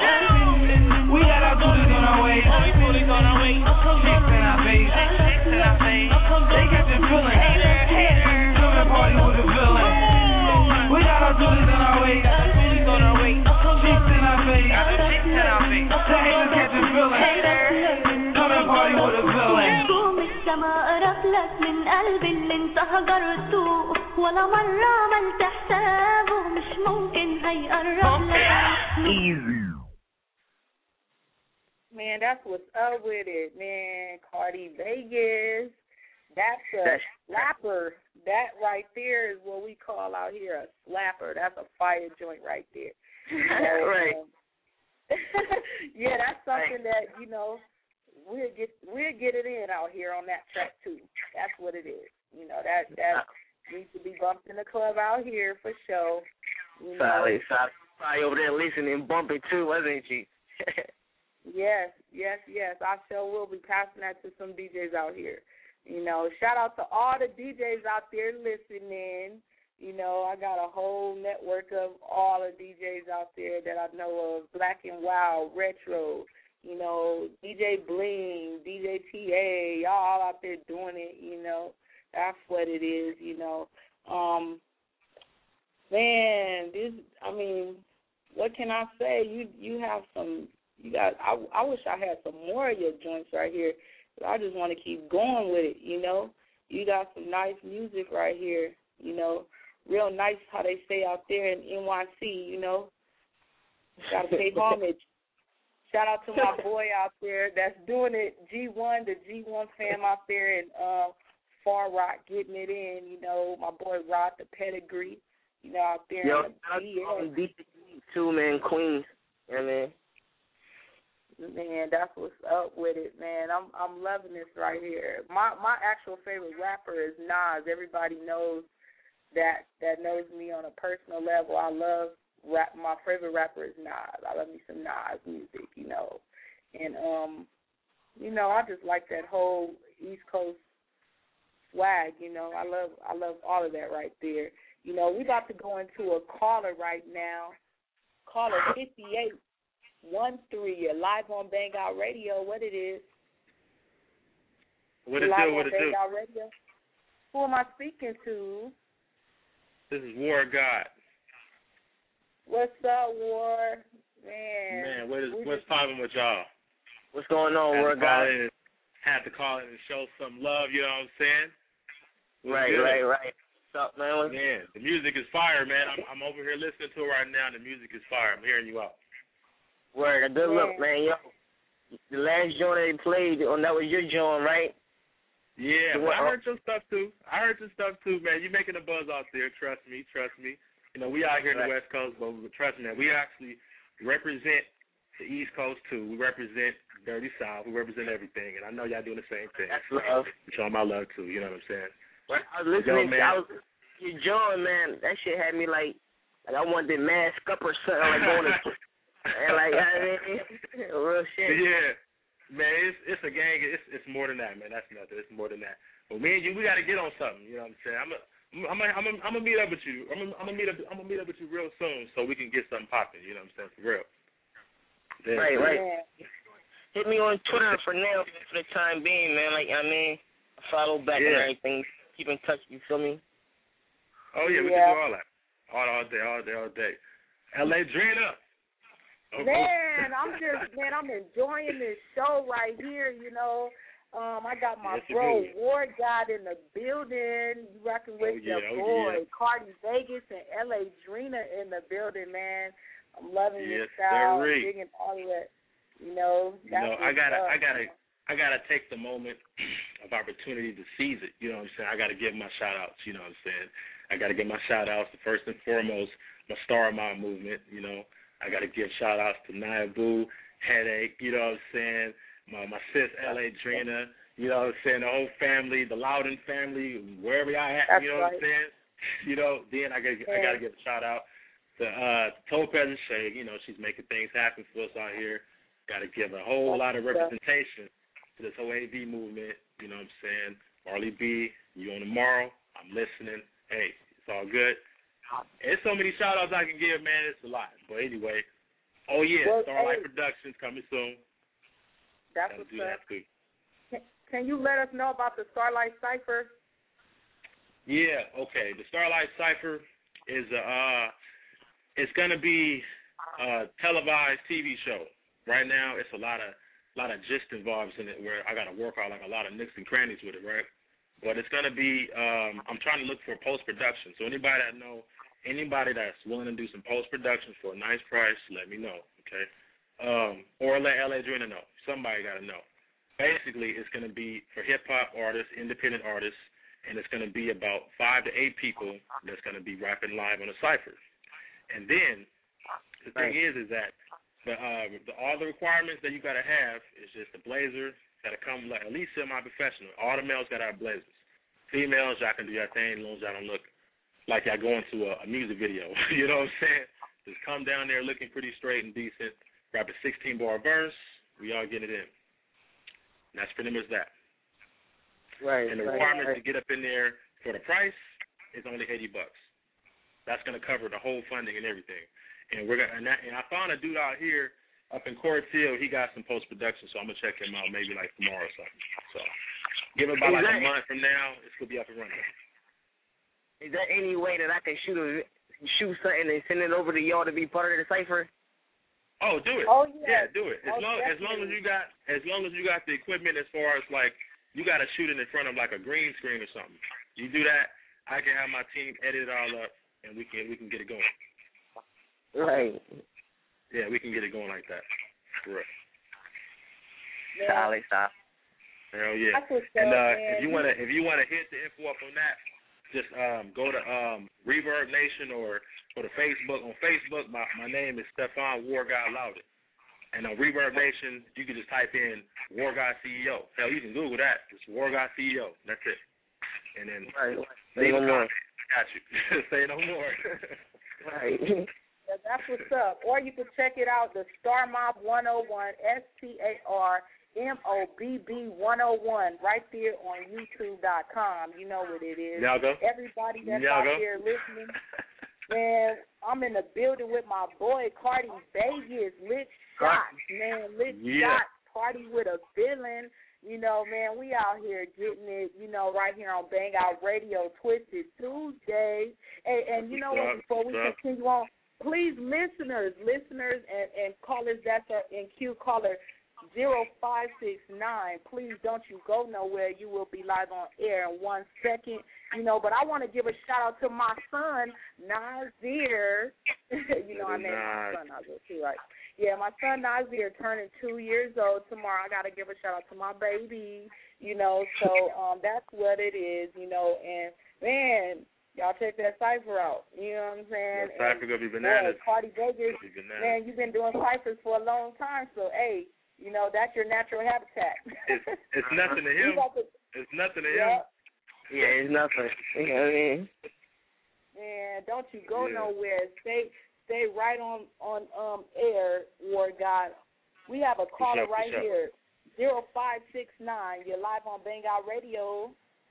We got our duties on our way. We duties on our way. Chicks in our face. Chicks in our face. They kept it feeling. Hater, hater. Come and party with a villain. We got our duties on our way. Got our duties on our way. Chicks in our face. Got our chicks in our face. The haters kept it feeling. Hater. Come and party with a villain. قوم السماء رفلت من قلبي اللي انت هجرته ولا مرة عملت حسابه مش ممكن هيقرب لك. Easy. Man, that's what's up with it, man. Cardi Vegas. That's a slapper. That right there is what we call out here a slapper. That's a fire joint right there. So, right. Um, yeah, that's something that, you know, we'll get we'll get it in out here on that track too. That's what it is. You know, that that needs to be bumped in the club out here for sure. You know. Solid, solid. Probably over there listening, bumping too, wasn't she? Yes, yes, yes. I sure will be passing that to some D Js out here. You know, shout out to all the D Js out there listening. You know, I got a whole network of all the D Js out there that I know of. Black and Wild, Retro, you know, D J Bling, D J T A, y'all all out there doing it, you know. That's what it is, you know. Um, man, this, I mean, what can I say? You you have some, you got, I, I wish I had some more of your joints right here. I just want to keep going with it, you know. You got some nice music right here, you know. Real nice how they say out there in N Y C, you know. Got to pay homage. Shout out to my boy out there that's doing it, G one, the G one fam out there in uh, Far Rock getting it in, you know. My boy Rod the Pedigree, you know, out there Yo, in the D C too, man, Queens, you know what I mean? Man, that's what's up with it, man. I'm I'm loving this right here. My my actual favorite rapper is Nas. Everybody knows that that knows me on a personal level. I love rap. My favorite rapper is Nas. I love me some Nas music, you know. And um, you know, I just like that whole East Coast swag, you know. I love I love all of that right there. You know, we about to go into a caller right now. caller fifty-eight one three. You're live on Bang Out Radio. What it is? What it live do? What on it Bang do? Out Radio. Who am I speaking to? This is War God. What's up, War? Man. Man, what is we what's just- popping with y'all? What's going on, Had War to call God? in and- Had to call in and show some love. You know what I'm saying? What's Right, good? right, right. What's up, man? What's Man, the music is fire, man. I'm, I'm over here listening to it right now. And the music is fire. I'm hearing you out. Word, a good look, man. Yo, the last joint they played on that was your joint, right? Yeah, The but one- I heard your stuff too. I heard your stuff too, man. You're making a buzz out there. Trust me, trust me. You know, we out here in the Right. West Coast, but trust me, we actually represent the East Coast too. We represent Dirty South. We represent everything, and I know y'all doing the same thing. That's love. Showing my love too. You know what I'm saying? But I was listening. Yo, man. I was your joint, man. That shit had me like, like I wanted to mask up or something, like going to, and like I mean, real shit. Yeah, man, it's it's a gang. It's it's more than that, man. That's nothing. It's more than that. But me and you, we got to get on something. You know what I'm saying? I'm a, I'm a, I'm a, I'm gonna meet up with you. I'm gonna, I'm gonna meet up. I'm gonna meet up with you real soon, so we can get something popping. You know what I'm saying? For real. Yeah, Right, yeah. right. Hit me on Twitter for now, for the time being, man. Like I mean, follow back and Yeah. everything. Keep in touch. You feel me? Oh yeah, we Yeah. can do all that. All all day, all day, all day. L A Drina. Oh, Man, I'm just man, I'm enjoying this show right here. You know, um, I got my Yes, you bro do. War God in the building. You rocking with Oh, yeah, your oh, boy yeah. Cardi Vegas and L A Drina in the building, man. I'm loving your Yes, style, sirree. digging all of that. You know, You that's know, I what's gotta, up, I gotta, man. I gotta take the moment of opportunity to seize it. You know what I'm saying? I gotta give my shout outs. You know what I'm saying? I gotta give my shout outs to first and foremost my Star Mom movement. You know, I gotta give shout outs to Nia Boo, Headache. You know what I'm saying? My my sis L A Drina. You know what I'm saying? The whole family, the Loudon family, wherever y'all at. That's you know what right. I'm saying? You know, then I gotta, I Yeah. gotta give a shout out to uh, Topaz and Shay. You know, she's making things happen for us out here. Got to give a whole lot of representation to this whole A V movement. You know what I'm saying? Marley B, you on tomorrow? I'm listening. Hey, it's all good. There's so many shout outs I can give, man. It's a lot. But anyway, oh yeah, Well, Starlight hey. Productions coming soon. That's Gotta what's do up. that too. Can, can you let us know about the Starlight Cipher? Yeah, okay. The Starlight Cipher is a, uh, it's gonna be a televised T V show. Right now, it's a lot of, lot of gist involved in it where I gotta work out like a lot of nicks and crannies with it, right? But it's gonna be, um, I'm trying to look for post production. So anybody that know, anybody that's willing to do some post production for a nice price, let me know, okay? Um, or let L A Drina know. Somebody gotta know. Basically, it's gonna be for hip hop artists, independent artists, and it's gonna be about five to eight people that's gonna be rapping live on a cipher. And then the thing is, is that the, uh, the all the requirements that you gotta have is just a blazer. Gotta come like at least semi-professional. All the males gotta have blazers. Females, y'all can do your thing as long as y'all don't look like y'all going to a, a music video. You know what I'm saying? Just come down there looking pretty straight and decent. Rap a sixteen bar verse. We all get it in. And that's pretty much that. Right. And the right, requirements right. to get up in there for the price is only eighty bucks. That's gonna cover the whole funding and everything. And we're gonna and, that, and I found a dude out here up in Court Hill. He got some post production, so I'm gonna check him out maybe like tomorrow or something. So give it about like a month from now, it's gonna be up and running. Is there any way that I can shoot a, shoot something and send it over to y'all to be part of the cipher? Oh, do it. Oh, yeah. Yeah, do it. As Oh, long as long as you got as long as you got the equipment as far as like you got to shoot it in front of like a green screen or something. You do that, I can have my team edit it all up, and we can we can get it going. Right. Yeah, we can get it going like that. For real. Solid, solid. Hell yeah. That's what's And up, uh, man. if you wanna if you wanna hit the info up on that, just um go to um Reverb Nation or go to Facebook. On Facebook, my my name is Stephon War God Loudon. And on Reverb Nation, you can just type in War God C E O. Hell, you can Google that. It's War God C E O. That's it. And then Right. say no no more. I got you. Say no more. Right. Yeah, that's what's up. Or you can check it out, the Star Mob one oh one, S T A R M O B B one oh one, right there on YouTube dot com. You know what it is. Y'all go. Everybody that's Y'all out go. there listening, Man, I'm in the building with my boy Cardi Vegas. Lit shots, man. Lit Yeah. shots. Party with a villain. You know, man, we out here getting it, you know, right here on Bang Out Radio, Twisted Tuesday. And, and you know what, before we continue on, please, listeners, listeners and, and callers that's in queue, caller zero five six nine, please don't you go nowhere. You will be live on air in one second. You know, but I want to give a shout-out to my son, Nazir. You know, I named my son Nazir, too, right? Yeah, my son Nazir turning two years old tomorrow. I got to give a shout-out to my baby, you know. So um, that's what it is, you know. And, man, y'all check that cipher out. You know what I'm saying? That cipher going to be bananas. Boy, Cardi Vegas, bananas. Man, you've been doing ciphers for a long time. So, hey, you know, that's your natural habitat. It's, it's nothing to him. To, it's nothing to yeah. him. Yeah, it's nothing. You know what I mean? Man, don't you go Yeah. nowhere. Stay stay right on, on um air, War God. We have a caller sure, right sure. here, zero five six nine. You're live on Bang Out Radio.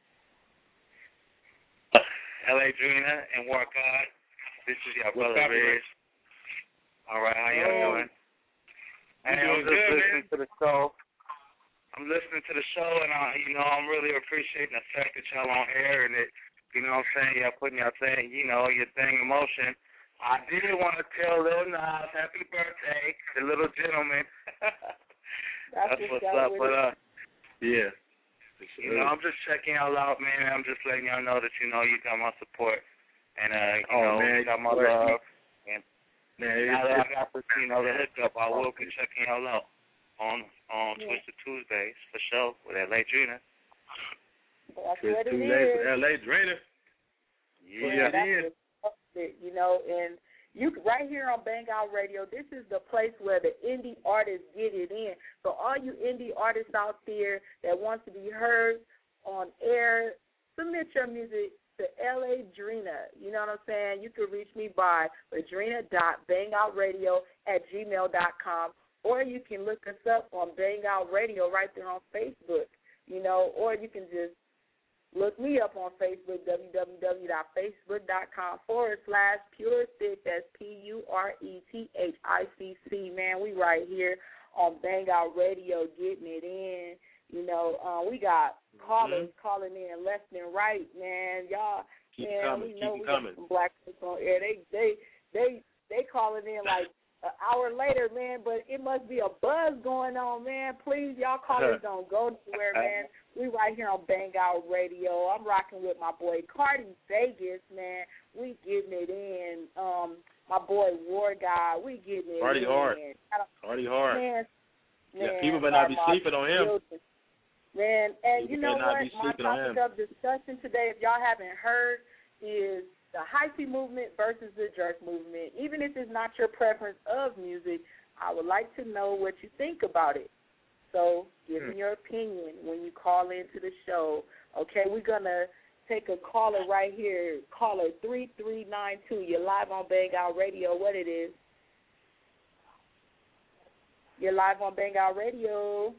L A Drina and War God. This is your What's brother up, Riz. All right, how y'all Oh. doing? You Hey, I'm doing just good, listening man. to the show. I'm listening to the show, and I, you know, I'm really appreciating the fact that y'all on air and that, you know what I'm saying, y'all putting y'all thing, you know, your thing in motion. I did want to tell Lil Nas happy birthday, the little gentleman. That's, That's what's up up, but uh, Yeah. you know, I'm just checking y'all out, man. I'm just letting y'all know that, you know, you got my support, and uh, you Oh, know, man, you got my you- love. And Man, now that I it's, got the, you know, the hookup, I will be checking y'all out on on Yeah. Twisted Tuesdays for sure with L A Drina. That's it's what it too is. late for L A Drina. Yeah, Yeah. that's what's it, you know, and you right here on Bang Out Radio, this is the place where the indie artists get it in. So all you indie artists out there that wants to be heard on air, submit your music to L A Drina. You know what I'm saying? You can reach me by ladrina dot bangoutradio at gmail dot com, or you can look us up on Bang Out Radio right there on Facebook, you know, or you can just look me up on Facebook, www.facebook.com forward slash Pure Thick. That's P U R E T H I C C. Man, we right here on Bang Out Radio getting it in. You know, uh, we got callers mm-hmm. calling in left and right, man. Y'all, Keep man, coming, we know keep we coming. got some black folks on air. They, they, they, they calling in like an hour later, man, but it must be a buzz going on, man. Please, y'all callers don't go nowhere, man. We right here on Bang Out Radio. I'm rocking with my boy Cardi Vegas, man. We getting it in. Um, my boy War Guy, we getting it Party in. hard. Party hard. Man, yeah, man, people better not be sleeping on him. Man, and people you know what? My topic on of discussion today, if y'all haven't heard, is the hyphy movement versus the jerk movement. Even if it's not your preference of music, I would like to know what you think about it. So give me your opinion when you call into the show. Okay, we're going to take a caller right here. Caller three three nine two. You're live on Bang Out Radio. What it is? You're live on Bang Out Radio.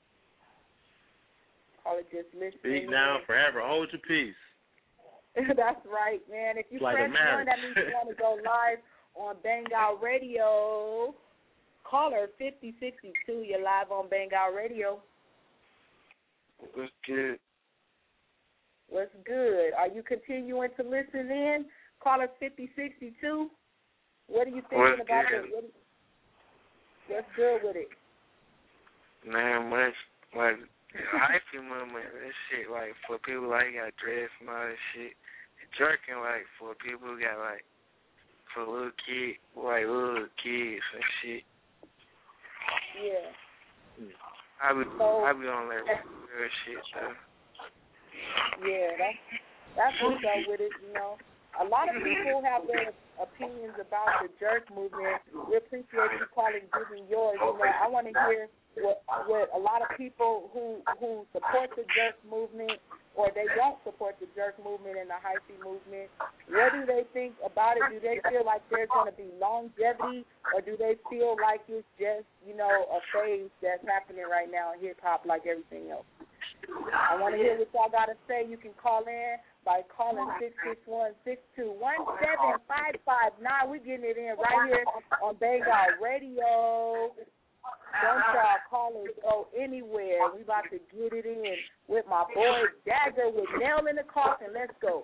Caller just listening. Speak now, forever. Hold your peace. That's right, man. If you It's like press a marriage. one, that means you want to go live on Bang Out Radio. Caller fifty sixty-two, you're live on Bang Out Radio. What's good? What's good? Are you continuing to listen in? Caller fifty sixty-two, what are you thinking What's about good? it? What, what's good with it? Man, much like hyphy movement, this shit like for people like got dreads and all that shit. Jerking like for people who got like for little kids, like little kids and shit. Yeah. I be So, I be on that real shit though. Yeah, that's that's what's up with it, you know. A lot of people have their opinions about the jerk movement. We appreciate you calling, giving yours. You know, I want to hear what what a lot of people who who support the jerk movement or they don't support the jerk movement and the hyphy movement. What do they think about it? Do they feel like there's going to be longevity, or do they feel like it's just, you know, a phase that's happening right now in hip hop like everything else? I want to hear what y'all got to say. You can call in by calling six six one, six two one, seven five five nine. We're getting it in right here on Bang Out Radio. Don't y'all callers go anywhere. We about to get it in with my boy Dagger with Nail in the Coffin. Let's go.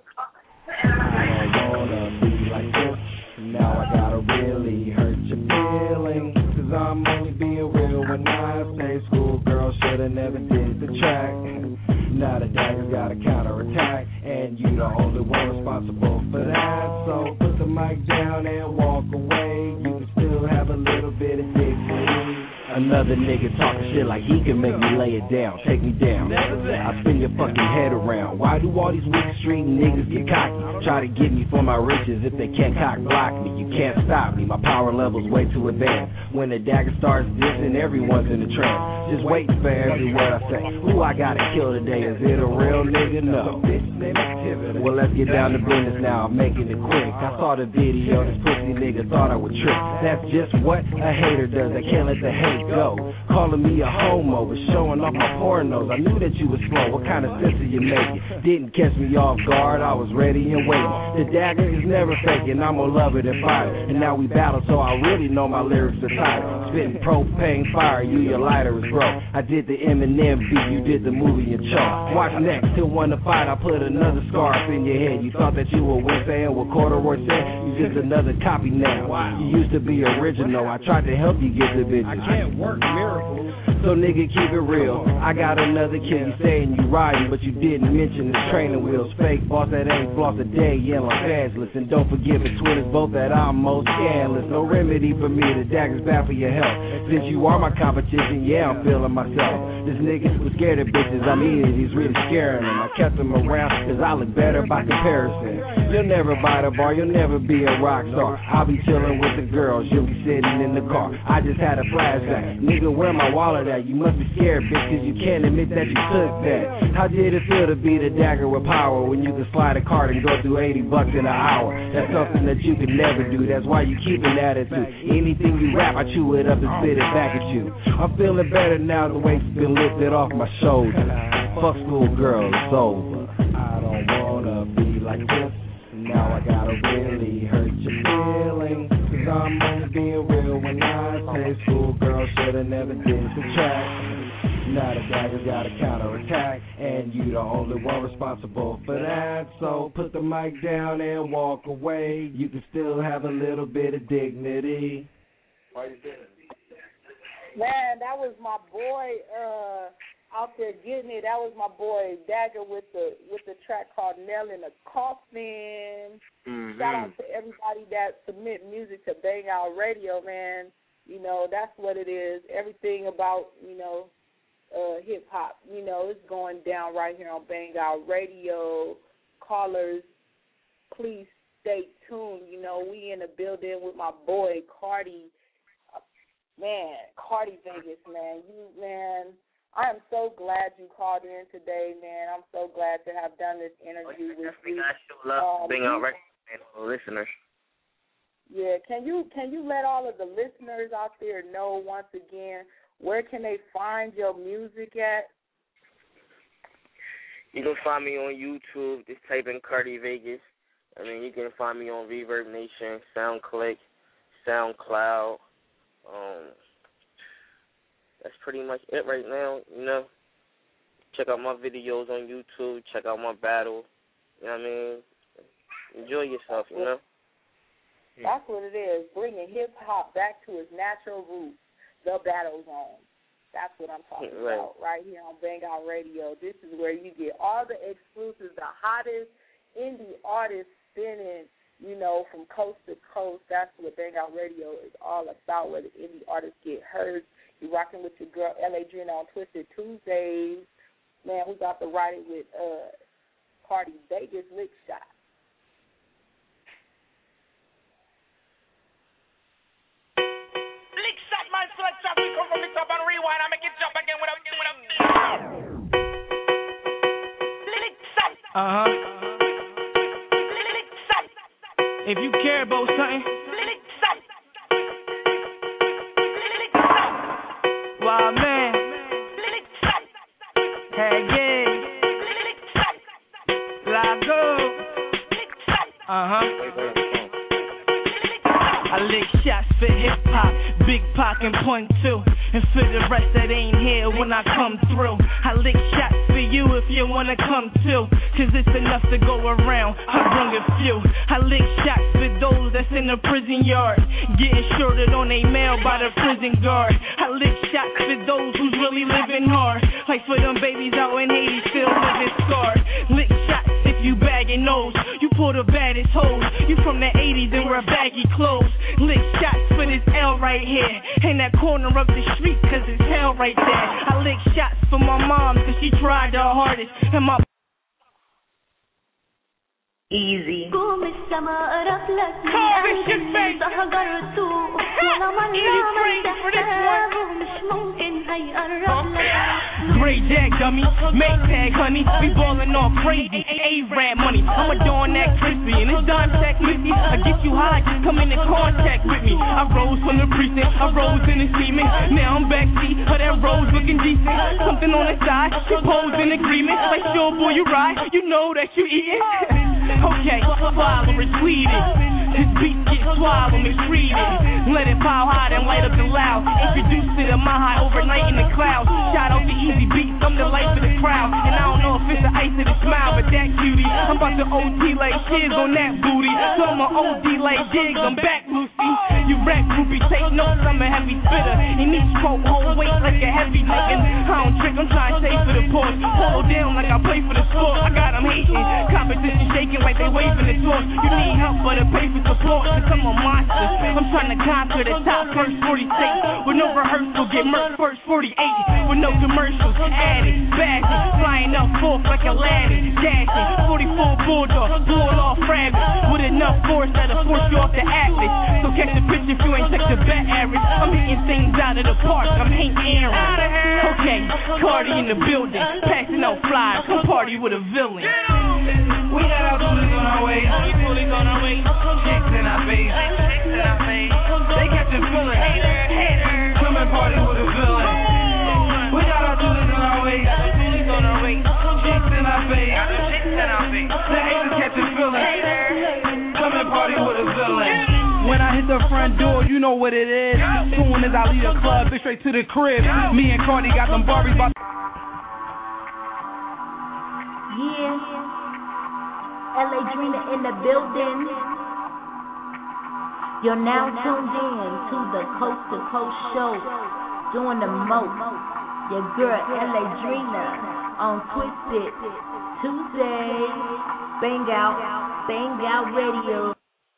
I don't wanna be like this. Now I gotta really hurt your feelings. Cause I'm only being real when I say schoolgirl shoulda never did the track. Now the Dagger's got a counterattack, and you the only one responsible for that. So put the mic down and walk away. You can still have a little bit of dignity. Another nigga talking shit like he can make me lay it down, take me down. I spin your fucking head around. Why do all these weak street niggas get cocky? Try to get me for my riches if they can't cock block me. You can't stop me, my power level's way too advanced. When the Dagger starts dissing, everyone's in the trance. Just waiting for every word I say. Who I gotta kill today? Is it a real nigga? No. Well, let's get down to business now, I'm making it quick. I saw the video, this pussy nigga thought I would trick. That's just what a hater does, I can't let the hate go. Calling me a homo, but showing off my pornos. I knew that you was slow, what kind of sense are you making? Didn't catch me off guard, I was ready and waiting. The Dagger is never faking, I'm more love it than fire. And now we battle, so I really know my lyrics are tight. Spitting propane fire, you your lighter is broke. I did the Eminem beat, you did the movie and choke. Watch next, till one to fight, I put another scarf in your head. You thought that you were one saying what Corduroy said? You just another copy now. You used to be original, I tried to help you get the bitches. I can't work miracles. So nigga, keep it real. I got another kid, you saying you riding, but you didn't mention the training wheels. Fake boss that ain't floss a day in Los Angeles. And don't forget between us both that I'm most scandalous. No remedy for me, the Dagger's bad for your health. Since you are my competition, yeah, I'm feeling myself. This nigga was scared of bitches, I mean it, he's really scaring them. I kept him around, cause I look better by comparison. You'll never buy the bar, you'll never be a rock star. I'll be chilling with the girls, you'll be sitting in the car. I just had a flashback, nigga, where my wallet at? You must be scared, bitch, cause you can't admit that you took that. How did it feel to be the Dagger with power when you can slide a card and go through eighty bucks in an hour? That's something that you can never do, that's why you keep an attitude. Anything you rap, I chew it up and spit it back at you. I'm feeling better now, the weight's been lifted off my shoulders. Fuck school girl, it's over. I don't wanna be like this. Now I gotta really hurt your feelings. Cause I'm only being real when I say schoolgirl shoulda never did the track. Now the Dagger's got a counterattack, and you the only one responsible for that. So put the mic down and walk away. You can still have a little bit of dignity. Why you doing? Man, that was my boy uh, out there getting it. That was my boy Dagger with the with the track called Nail in the Coffin. Mm-hmm. Shout out to everybody that submit music to Bang Out Radio, man. You know, that's what it is. Everything about, you know, uh, hip-hop, you know, it's going down right here on Bang Out Radio. Callers, please stay tuned. You know, we in the building with my boy Cardi. Man, Cardi Vegas, man. You, man, I am so glad you called in today, man. I'm so glad to have done this interview oh, with you. I sure love um, being on record and listeners. Yeah, can you can you let all of the listeners out there know once again where can they find your music at? You can find me on YouTube. Just type in Cardi Vegas. I mean, you can find me on Reverb Nation, SoundClick, SoundCloud. Um, that's pretty much it right now, you know. Check out my videos on YouTube. Check out my battle. You know what I mean? Enjoy yourself, you know. That's what it is, bringing hip-hop back to its natural roots, the battle zone. That's what I'm talking right. about right here on Bang Out Radio. This is where you get all the exclusives, the hottest indie artists spinning, you know, from coast to coast. That's what Bang Out Radio is all about, where the indie artists get heard. You're rocking with your girl, L A Drina, on Twisted Tuesdays. Man, we got to ride it with uh, Cardi Vegas Lick Shot. Lick Shot, man, so it's we come from mix up and rewind and make it jump again with a with a Lick Shot. Uh-huh. If you care about something, why man, hey yeah. Uh-huh. I lick shots for hip hop, Big Pac and Point Two, and for the rest that ain't here when I come through. I lick shots for you if you wanna come too, cause it's enough to go around. I brung a few. I lick shots for those that's in the prison yard, getting shorted on they mail by the prison guard. I lick shots for those who's really living hard, like for them babies out in Haiti still living scarred. Lick shots if you bagging nose, you pull the baddest hoes. You from the eighties and wear baggy clothes. Lick shots for this L right here, in that corner of the street, cause it's hell right there. I lick shots for my mom, cause she tried her hardest, and my easy. قوم السماء رفلت من قلبي سهجرته ولا مرة ما تحتاجه مش ممكن هيقرب لك. Gray Jack dummy, make tag honey, we ballin' all crazy, A-Rap money, I'm a doing that crispy, and it's dime tech with me, I get you high, just come into contact with me, I rose from the precinct, I rose in the semen, now I'm backseat, her that rose looking decent, something on the side, she pose in agreement, like sure boy you ride, you know that you eatin', okay, follow it, tweet it, this beat get swallowed, mistreated, let it pile high and light up the loud, introduce it to my high overnight in the clouds, shout out to Easy Beats, I'm the life of the crowd, and I don't know if it's the ice or the smile, but that cutie, I'm about to O T like shiz on that booty, so I'm a O D like jigs, I'm back Lucy, you rap groupie, take notes, I'm a heavy spitter, in each quote, hold weight like a heavy nigga, I don't trick, I'm trying to save for the pause, pull down like I play for the sport, I got them hating, competition shaking like they waving the torch, you need help but to pay for support, cause I'm a monster, I'm trying to conquer the top first forty states, with no rehearsal, get murked first forty-eight, with no commercials, added, bashing, flying up forth like a ladder, dashing, forty-four bulldog, blowing off rabbits, with enough force that'll force you off the atlas, so catch the pitch if you ain't check the bet average, I'm hitting things out of the park, I'm Hank Aaron, okay, Cardi in the building, passing out flies, come party with a villain. We got our bullies on our way, bullies on our way, chicks in our face, chicks in our face, they catching feelings, hater, hater, come and party with a villain. We got our bullies on our way, bullies on our way, chicks in our face, chicks in our face, the haters catching feelings, come and party with a villain. When I hit the front door, you know what it is. Soon as I leave the club, it's straight to the crib. Me and Cardi got them Barbies about. Yeah. L A Drina in the building. You're now tuned in to the Coast to Coast show, doing the most. Your girl L A Drina on Twisted Tuesday. Bang out, bang out radio.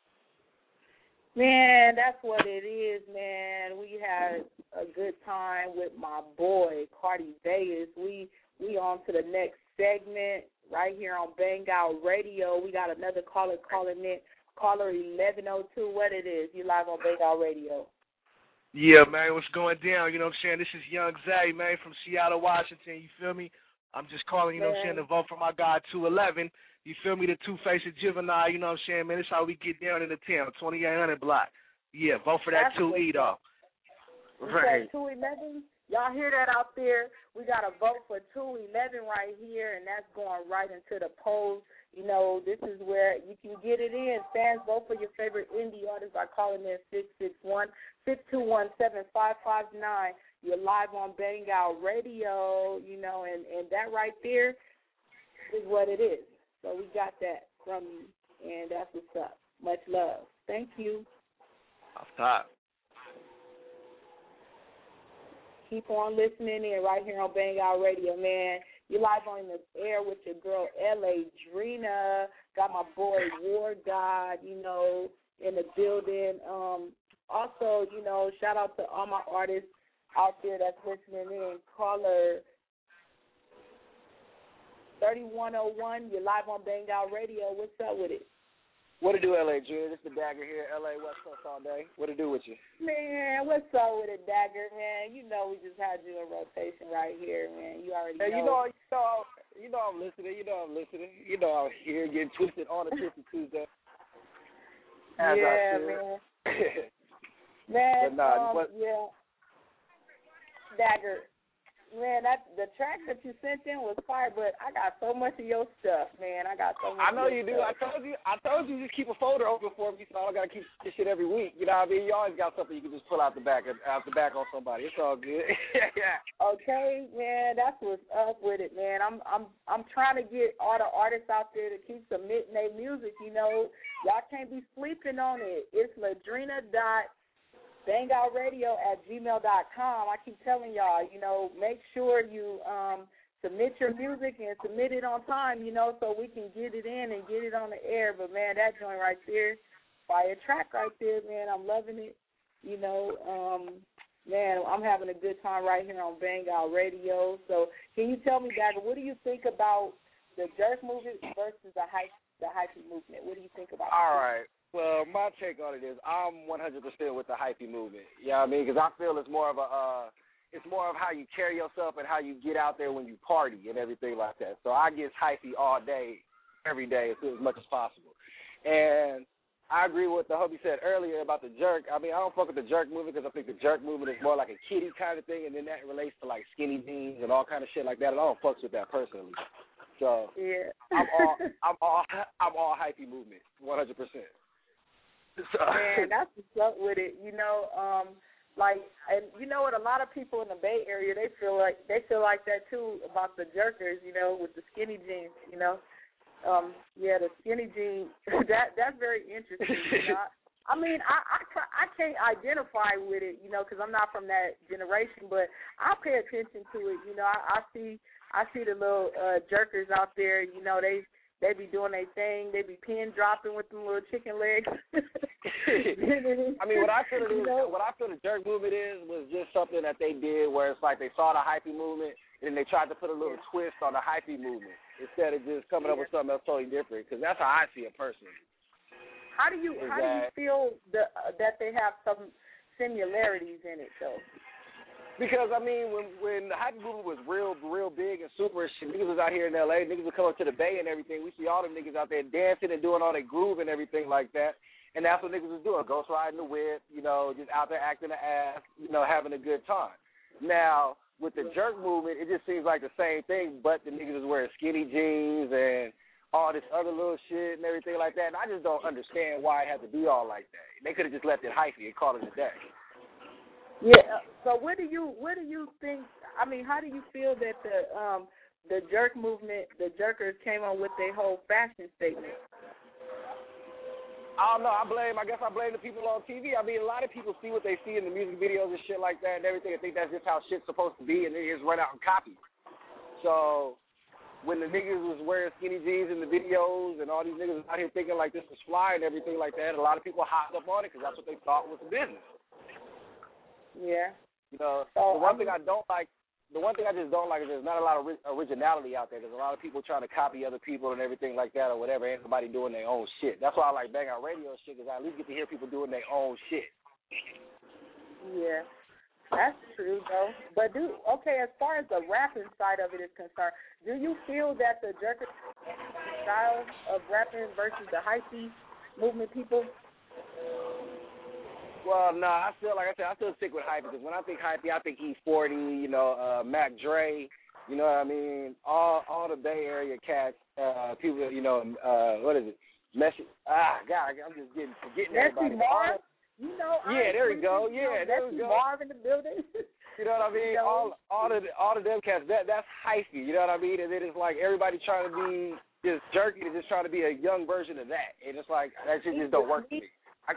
Man, that's what it is, man. We had a good time with my boy Cardi Vegas. We we on to the next segment right here on Bang Out Radio. We got another caller calling in, caller eleven oh two. What it is? You live on Bang Out Radio. Yeah, man, what's going down? You know what I'm saying? This is Young Zay, man, from Seattle, Washington. You feel me? I'm just calling, you know what I'm saying, to vote for my guy two eleven. You feel me? The two-faced juvenile, you know what I'm saying, man? This is how we get down in the town, twenty-eight hundred block. Yeah, vote for that two E, though. Right. two eleven. Y'all hear that out there? We got to vote for two eleven right here, and that's going right into the polls. You know, this is where you can get it in. Fans, vote for your favorite indie artist by calling in six six one, six two one seven, five five nine. You're live on Bang Out Radio, you know, and, and that right there is what it is. So we got that from you, and that's what's up. Much love. Thank you. Off top. Keep on listening in right here on Bang Out Radio, man. You're live on the air with your girl, L A Drina. Got my boy, War God, you know, in the building. Um, also, you know, shout out to all my artists out there that's listening in. Caller thirty-one oh one, you're live on Bang Out Radio. What's up with it? What to do, L A Drina? This is the Dagger here, L A West Coast all day. What to do with you? Man, what's up with it, Dagger, man? You know we just had you in rotation right here, man. You already hey, know. You know, you know, you know I'm listening. You know I'm listening. You know I'm here getting twisted on a Twisted Tuesday. As yeah, man. man, but nah, um, what? yeah. Dagger, Man, that the track that you sent in was fire, but I got so much of your stuff, man. I got so much. I know of you your do. stuff. I told you. I told you just keep a folder open for me, so I don't gotta keep this shit every week. You know what I mean? You always got something you can just pull out the back, out the back on somebody. It's all good. Yeah. Okay, man, that's what's up with it, man. I'm I'm I'm trying to get all the artists out there to keep submitting their music. You know, y'all can't be sleeping on it. It's Ladrina dot bangoutradio at gmail dot com. I keep telling y'all, you know, make sure you um, submit your music and submit it on time, you know, so we can get it in and get it on the air. But, man, that joint right there, fire track right there, man. I'm loving it. You know, um, man, I'm having a good time right here on Bang Out Radio. So can you tell me, Dagger, what do you think about the jerk movement versus the hype, the hyphy movement? What do you think about All that? right. Well, my take on it is I'm one hundred percent with the hyphy movement. You know what I mean? Because I feel it's more of a, uh, it's more of how you carry yourself and how you get out there when you party and everything like that. So I get hyphy all day, every day, as much as possible. And I agree with what the hubby said earlier about the jerk. I mean, I don't fuck with the jerk movement because I think the jerk movement is more like a kiddie kind of thing, and then that relates to like skinny jeans and all kind of shit like that. And I don't fuck with that personally. So yeah, I'm all, I'm all, I'm all hyphy movement, one hundred percent. So. Man, that's what's up with it. You know, um, like, and you know what? A lot of people in the Bay Area, they feel like they feel like that too about the jerkers. You know, with the skinny jeans. You know, um, yeah, the skinny jeans. that that's very interesting. You know? I mean, I, I I can't identify with it, you know, because I'm not from that generation. But I pay attention to it. You know, I, I see I see the little uh, jerkers out there. You know, they. They be doing their thing. They be pin dropping with them little chicken legs. I mean, what I feel it is, what I feel the jerk movement is was just something that they did where it's like they saw the hyphy movement and they tried to put a little yeah. twist on the hyphy movement instead of just coming yeah. up with something else totally different. Because that's how I see it personally. How do you how that, do you feel the, uh, that they have some similarities in it though? Because, I mean, when when the hype movement was real, real big and super and shit, niggas was out here in L A, niggas would come up to the Bay and everything. We see all them niggas out there dancing and doing all their groove and everything like that. And that's what niggas was doing, ghost riding the whip, you know, just out there acting the ass, you know, having a good time. Now, with the jerk movement, it just seems like the same thing, but the niggas is wearing skinny jeans and all this other little shit and everything like that. And I just don't understand why it had to be all like that. They could have just left it hyphy and called it a day. Yeah. So what do you what do you think? I mean, how do you feel that the um the jerk movement, the jerkers came on with their whole fashion statement? I don't know. I blame. I guess I blame the people on T V. I mean, a lot of people see what they see in the music videos and shit like that and everything, and think that's just how shit's supposed to be, and they just run out and copy. So when the niggas was wearing skinny jeans in the videos and all these niggas out here thinking like this was fly and everything like that, a lot of people hopped up on it because that's what they thought was the business. Yeah. You know, so, the one I mean, thing I don't like, the one thing I just don't like is there's not a lot of ri- originality out there. There's a lot of people trying to copy other people and everything like that or whatever. Ain't nobody doing their own shit. That's why I like Bang Out Radio shit, because I at least get to hear people doing their own shit. Yeah, that's true though. But do okay as far as the rapping side of it is concerned, do you feel that the jerker style of rapping versus the hyphy movement people? Well, no, nah, I feel like I said, I still stick with hype because when I think hype, I think E forty, you know, uh, Mac Dre, you know what I mean? All all the Bay Area cats, uh, people, you know, uh, what is it? Messi, ah, God, I'm just getting forgetting everybody. Marv, you know, yeah, there we go. You yeah, know, there we go. Marv in the building. You know what I mean? You know? All all of the, all of them cats, that that's hyphy. You know what I mean? And then it's like everybody trying to be just jerky and just trying to be a young version of that, and it's like that shit just don't work for me. I,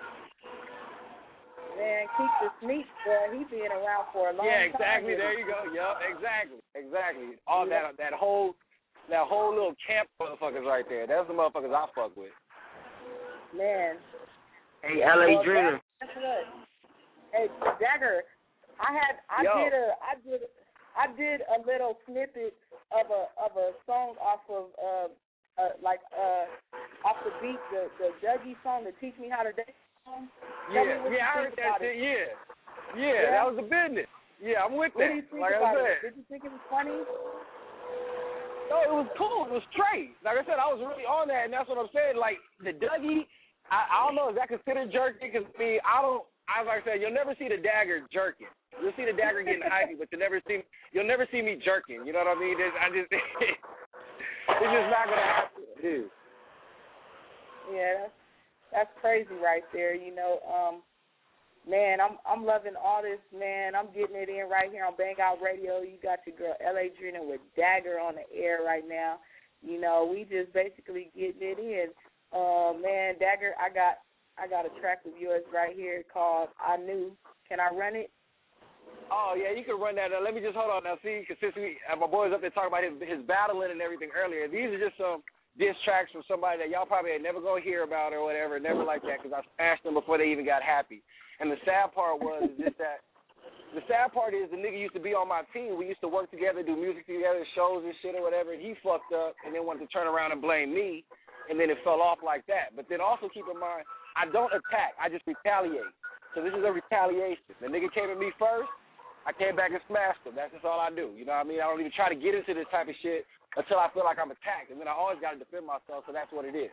Man, keep the sneak, boy. He been around for a long time. Yeah, exactly. Time. There you go. Yup, exactly, exactly. All yeah. that that whole that whole little camp motherfuckers right there. That's the motherfuckers I fuck with. Man. Hey, L A well, Dreamer. That's good. Hey, Dagger. I had I Yo. did a I did I did a little snippet of a of a song off of uh, uh like uh off the beat the the Dougie song, the Teach Me How to Dance. Yeah, yeah, I heard that shit. Yeah. yeah, yeah, that was the business. Yeah, I'm with what that. Do you think like about I said, it? Did you think it was funny? No, it was cool. It was straight. Like I said, I was really on that, and that's what I'm saying. Like the Dougie, I, I don't know, is that considered jerky? Because I mean, I don't, I was like I said, you'll never see the dagger jerking. You'll see the dagger getting hypey, but you'll never see you'll never see me jerking. You know what I mean? It's, I just it's just not gonna happen, dude. Yeah, that's that's crazy right there. You know, um, man, I'm I'm loving all this, man. I'm getting it in right here on Bang Out Radio. You got your girl L A Drina with Dagger on the air right now. You know, we just basically getting it in. Uh, man, Dagger, I got. I got a track of yours right here called I Knew. Can I run it? Oh, yeah, you can run that. Uh, let me just hold on now. See, because since we, uh, my boy's up there talking about his, his battling and everything earlier, these are just some diss tracks from somebody that y'all probably ain't never going to hear about or whatever, never like that, because I smashed them before they even got happy. And the sad part was just that, the sad part is the nigga used to be on my team. We used to work together, do music together, shows and shit or whatever, and he fucked up and then wanted to turn around and blame me, and then it fell off like that. But then also keep in mind, I don't attack. I just retaliate. So this is a retaliation. The nigga came at me first. I came back and smashed him. That's just all I do. You know what I mean? I don't even try to get into this type of shit until I feel like I'm attacked. And then I always got to defend myself, so that's what it is.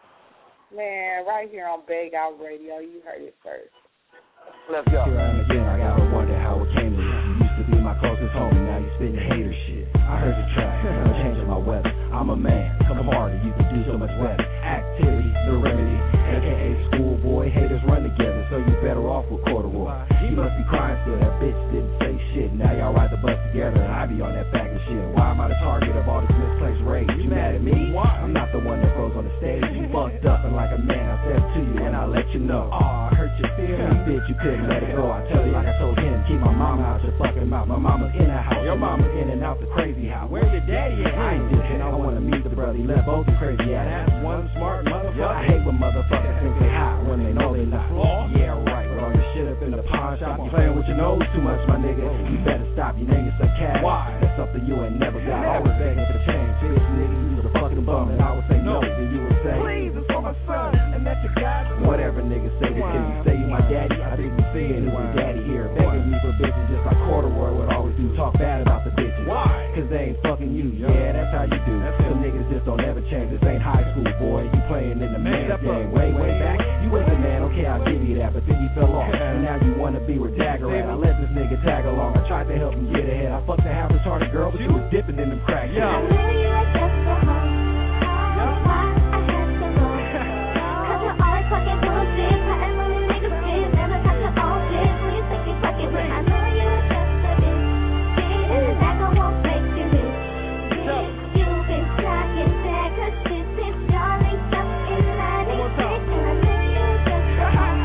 Man, right here on Bang Out Radio, you heard it first. Let's go. Here I am again. I gotta wonder how it came to this. You used to be my closest homie. Now you spitting hater shit. I heard the track. I'm changing my weather. I'm a man. Come harder. You can do so much better. Activity, the remedy. A K A schoolboy, haters run together, so you better off with corduroy. You must be crying still, that bitch didn't say shit. Now y'all ride the bus together, and I be on that bag of shit. Why am I the target of all this misplaced rage? You mad at me? I'm not the one that froze on the stage. You fucked up, and like a man, I said to you, and I let you know. Aw, I hurt your feelings, bitch, you couldn't let it go. I tell you like I told him, keep my mama out your fucking mouth. My mama's in the house, your mama's in and out the crazy house. Where's your daddy at? I ain't dissing, I wanna meet the brother. He left both the crazy ass. That's one smart motherfucker. I hate when motherfuckers think they hot when they know they not. Yeah, right, but all your shit up in the pawn shop. You playing with your nose too much, my nigga. You better stop, you name yourself cash. Why? That's something you ain't never got. Always begging for change. Bitch, nigga, you was a fucking bum. And I would say no, then you would say, please, it's for my son. And that's your guy. Whatever niggas say, wow. Can you say you my daddy? I think we seeing who's your daddy here. Begging me for bitches just like Corduroy would always do. Talk bad about the bitches. Why? Cause they ain't fucking you. Yeah, that's how you do. Some niggas just don't ever change. This ain't high school, boy. You playing in the man's game. Way, way back. You was a man, okay, I'll give you that. But then you fell off. And now you wanna be with Dagger at. I let this nigga tag along. I tried to help him get ahead. I fucked a half retarded girl, but she was dipping in them cracks. Yeah. I knew you were just so home. That's why I had to go. Cause you're always fucking bullshit. Plotting on the niggas' shit. Never touch your own shit. Who you think you fucking with? I know you were just a bitch. And the Dagger won't make you miss. Bitch, you've been talking back. Cause this is your linked up in ninety-six. And I knew you were just so home.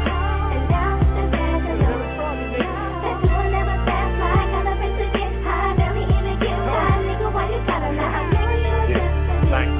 And now the Dagger knows that you will never pass by. Got a bitch to get high. Barely even get by. Nigga, why you gotta lie? I know you were just a bitch.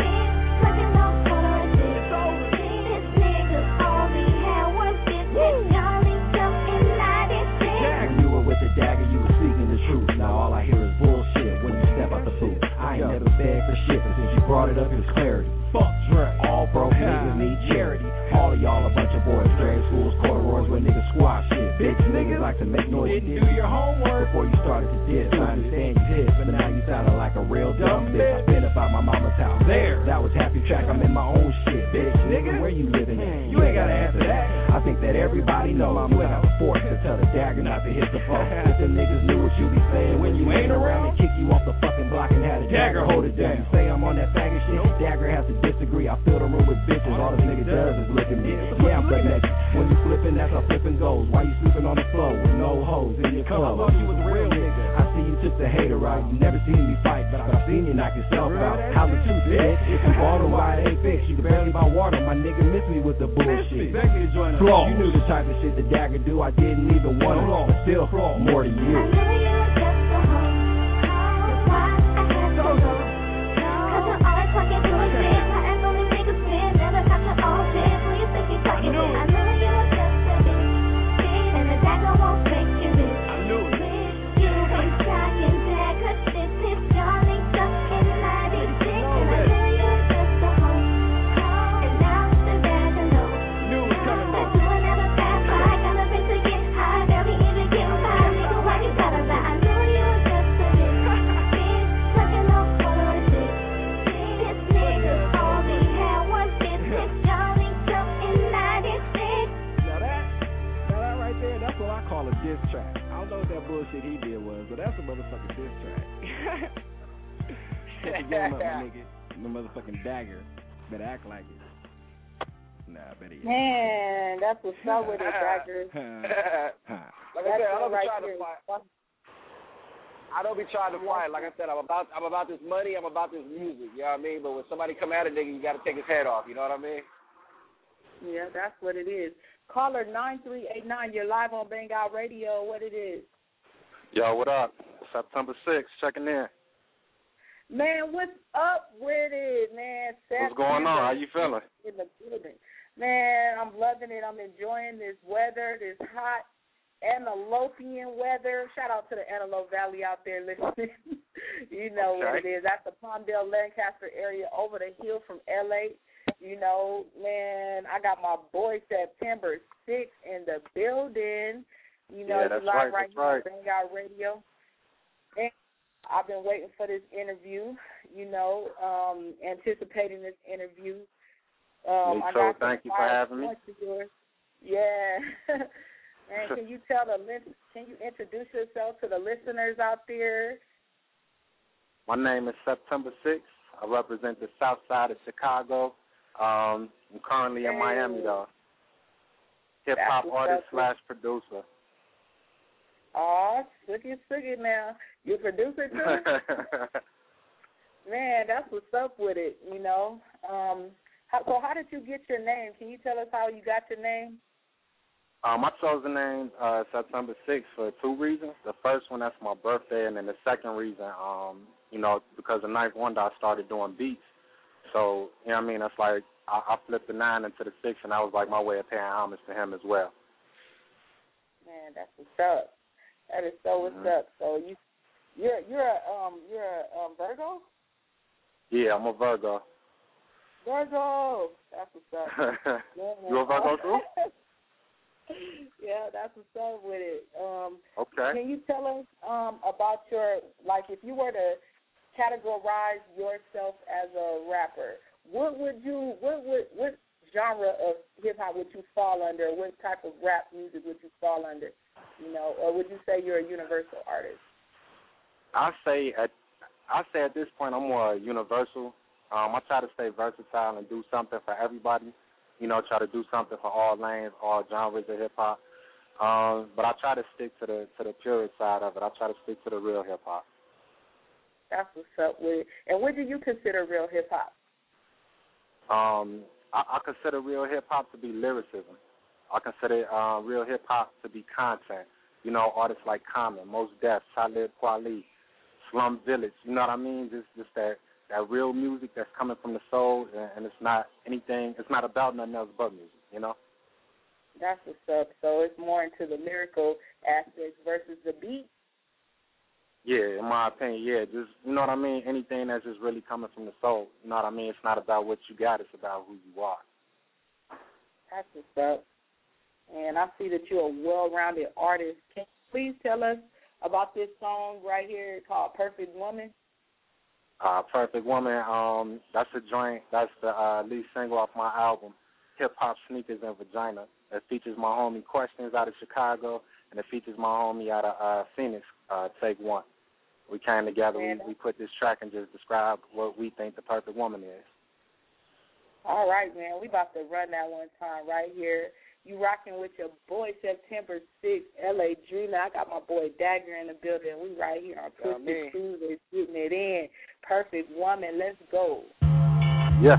Fucking no photo of this. This nigga only had one bitch. And y'all linked up in ninety-six. You were with the Dagger, you were speaking the truth. Now all I hear is bullshit when you step out the booth. I ain't never begged for shit, but since you brought it up, it's clarity. Fuck Dre. All broke niggas need charity. All of y'all a bunch of boys, grade schools, corduroys, where niggas squash shit. Bitch niggas like to make noise. Didn't do your homework before you started to diss. I understand you pissed, but now you sounding like a real dumb bitch. I've been about my mama's house. There, that was happy track. I'm in my own shit, bitch. Nigga, where you living at? You ain't gotta answer that. I think that everybody knows you ain't have a force to tell the Dagger not to hit the floor. If the niggas knew what you be saying when you ain't around, they kick you off the fucking block and had a Dagger hold it down. You say I'm on that faggot shit, Dagger has to disagree. I fill the room with bitches. All this nigga does is look at me. Yeah, I'm good next. When you flipping, that's how flipping goes. Why you sleeping on the floor with no hoes in your clothes? I thought you was a real nigga. I see you took the hater out. You never seen me fight, but I seen you knock yourself out. How's the tooth, bitch? If you bought them, why it ain't fixed? You can barely buy water. My nigga miss me with the bullshit. Flaw. You knew the type of shit the Dagger do. I didn't even want it, but still flaw. More to you. I knew you were just a hoe. That's why I had to go. Cause you're always fucking bullshit. Plotting on the niggas' shit. Never touch your own shit. Who you think you fucking with? I knew you were just a bitch. And the Dagger won't make you miss. I knew it. You've been talking back. Cause this is your linked up in ninety-six. And I knew you were just a hoe. And now the Dagger knows that you will never pass by. Got a bitch to get high. Barely even get by. Nigga, why you gotta lie? motherfucking dagger. Better act like it. Nah, better yet. Man, that's what's up with it, Dagger. Like I said, I don't be right trying here. to fight. I don't be trying to fight. Like I said, I'm about I'm about this money. I'm about this music. You know what I mean? But when somebody come at a nigga, you got to take his head off. You know what I mean? Yeah, that's what it is. Caller nine three eight nine, you're live on Bang Out Radio. What it is? Yo, what up? September sixth, checking in. Man, what's up with it, man? What's going on? How you feeling? In the building. Man, I'm loving it. I'm enjoying this weather, this hot Antelopian weather. Shout out to the Antelope Valley out there listening. You know okay. what it is. That's the Palmdale, Lancaster area over the hill from L A. You know, man, I got my boy September sixth in the building. You know, yeah, that's live right, right that's here right. on Bang Out Radio. And I've been waiting for this interview, you know, um, anticipating this interview. Um, Me I too. got Thank you for having me. yours. Yeah. And can you tell the can you introduce yourself to the listeners out there? My name is September sixth. I represent the South Side of Chicago. Um, I'm currently in Miami, though. Hip hop artist slash producer. Oh, sookie, sookie now. You a producer too? Man, that's what's up with it, you know. Um, how, so how did you get your name? Can you tell us how you got your name? Um, I chose the name uh, September sixth for two reasons. The first one, that's my birthday, and then the second reason, um, you know, because the ninth wonder, I started doing beats. So, you know what I mean? That's like I, I flipped the nine into the six, and that was like my way of paying homage to him as well. Man, that's what's up. That is so what's mm-hmm. up. So you, you're you're a um you're a um, Virgo. Yeah, I'm a Virgo. Virgo, that's what's up. Yeah, you a Virgo too? Yeah, that's what's up with it. Um, okay. Can you tell us um, about your, like, if you were to categorize yourself as a rapper, what would you, what would, what genre of hip hop would you fall under? What type of rap music would you fall under? You know, or would you say you're a universal artist? I say at, I say at this point I'm more universal. Um, I try to stay versatile and do something for everybody. You know, try to do something for all lanes, all genres of hip hop. Um, but I try to stick to the to the purest side of it. I try to stick to the real hip hop. That's what's up with it. And what do you consider real hip hop? Um, I, I consider real hip hop to be lyricism. I consider uh, real hip hop to be content. You know, artists like Common, Mos Def, Talib Kweli, Slum Village. You know what I mean? Just just that. That real music that's coming from the soul, and, and it's not anything, it's not about nothing else but music, you know? That's what's up. So it's more into the lyrical aspects versus the beat? Yeah, in my opinion, yeah. Just, you know what I mean? Anything that's just really coming from the soul, you know what I mean? It's not about what you got, it's about who you are. That's what's up. And I see that you're a well-rounded artist. Can you please tell us about this song right here called Perfect Woman? Uh, Perfect Woman, um, that's a joint, that's the uh, lead single off my album, Hip Hop Sneakers and Vagina. It features my homie Questions out of Chicago, and it features my homie out of uh, Phoenix, uh, Take One. We came together, we, we put this track and just described what we think the perfect woman is. All right, man, we about to run that one time right here. You rocking with your boy September sixth, L A Dreamer. I got my boy Dagger in the building. We right here on Twisted Tuesday, shooting it in. Perfect Woman, let's go. Yeah.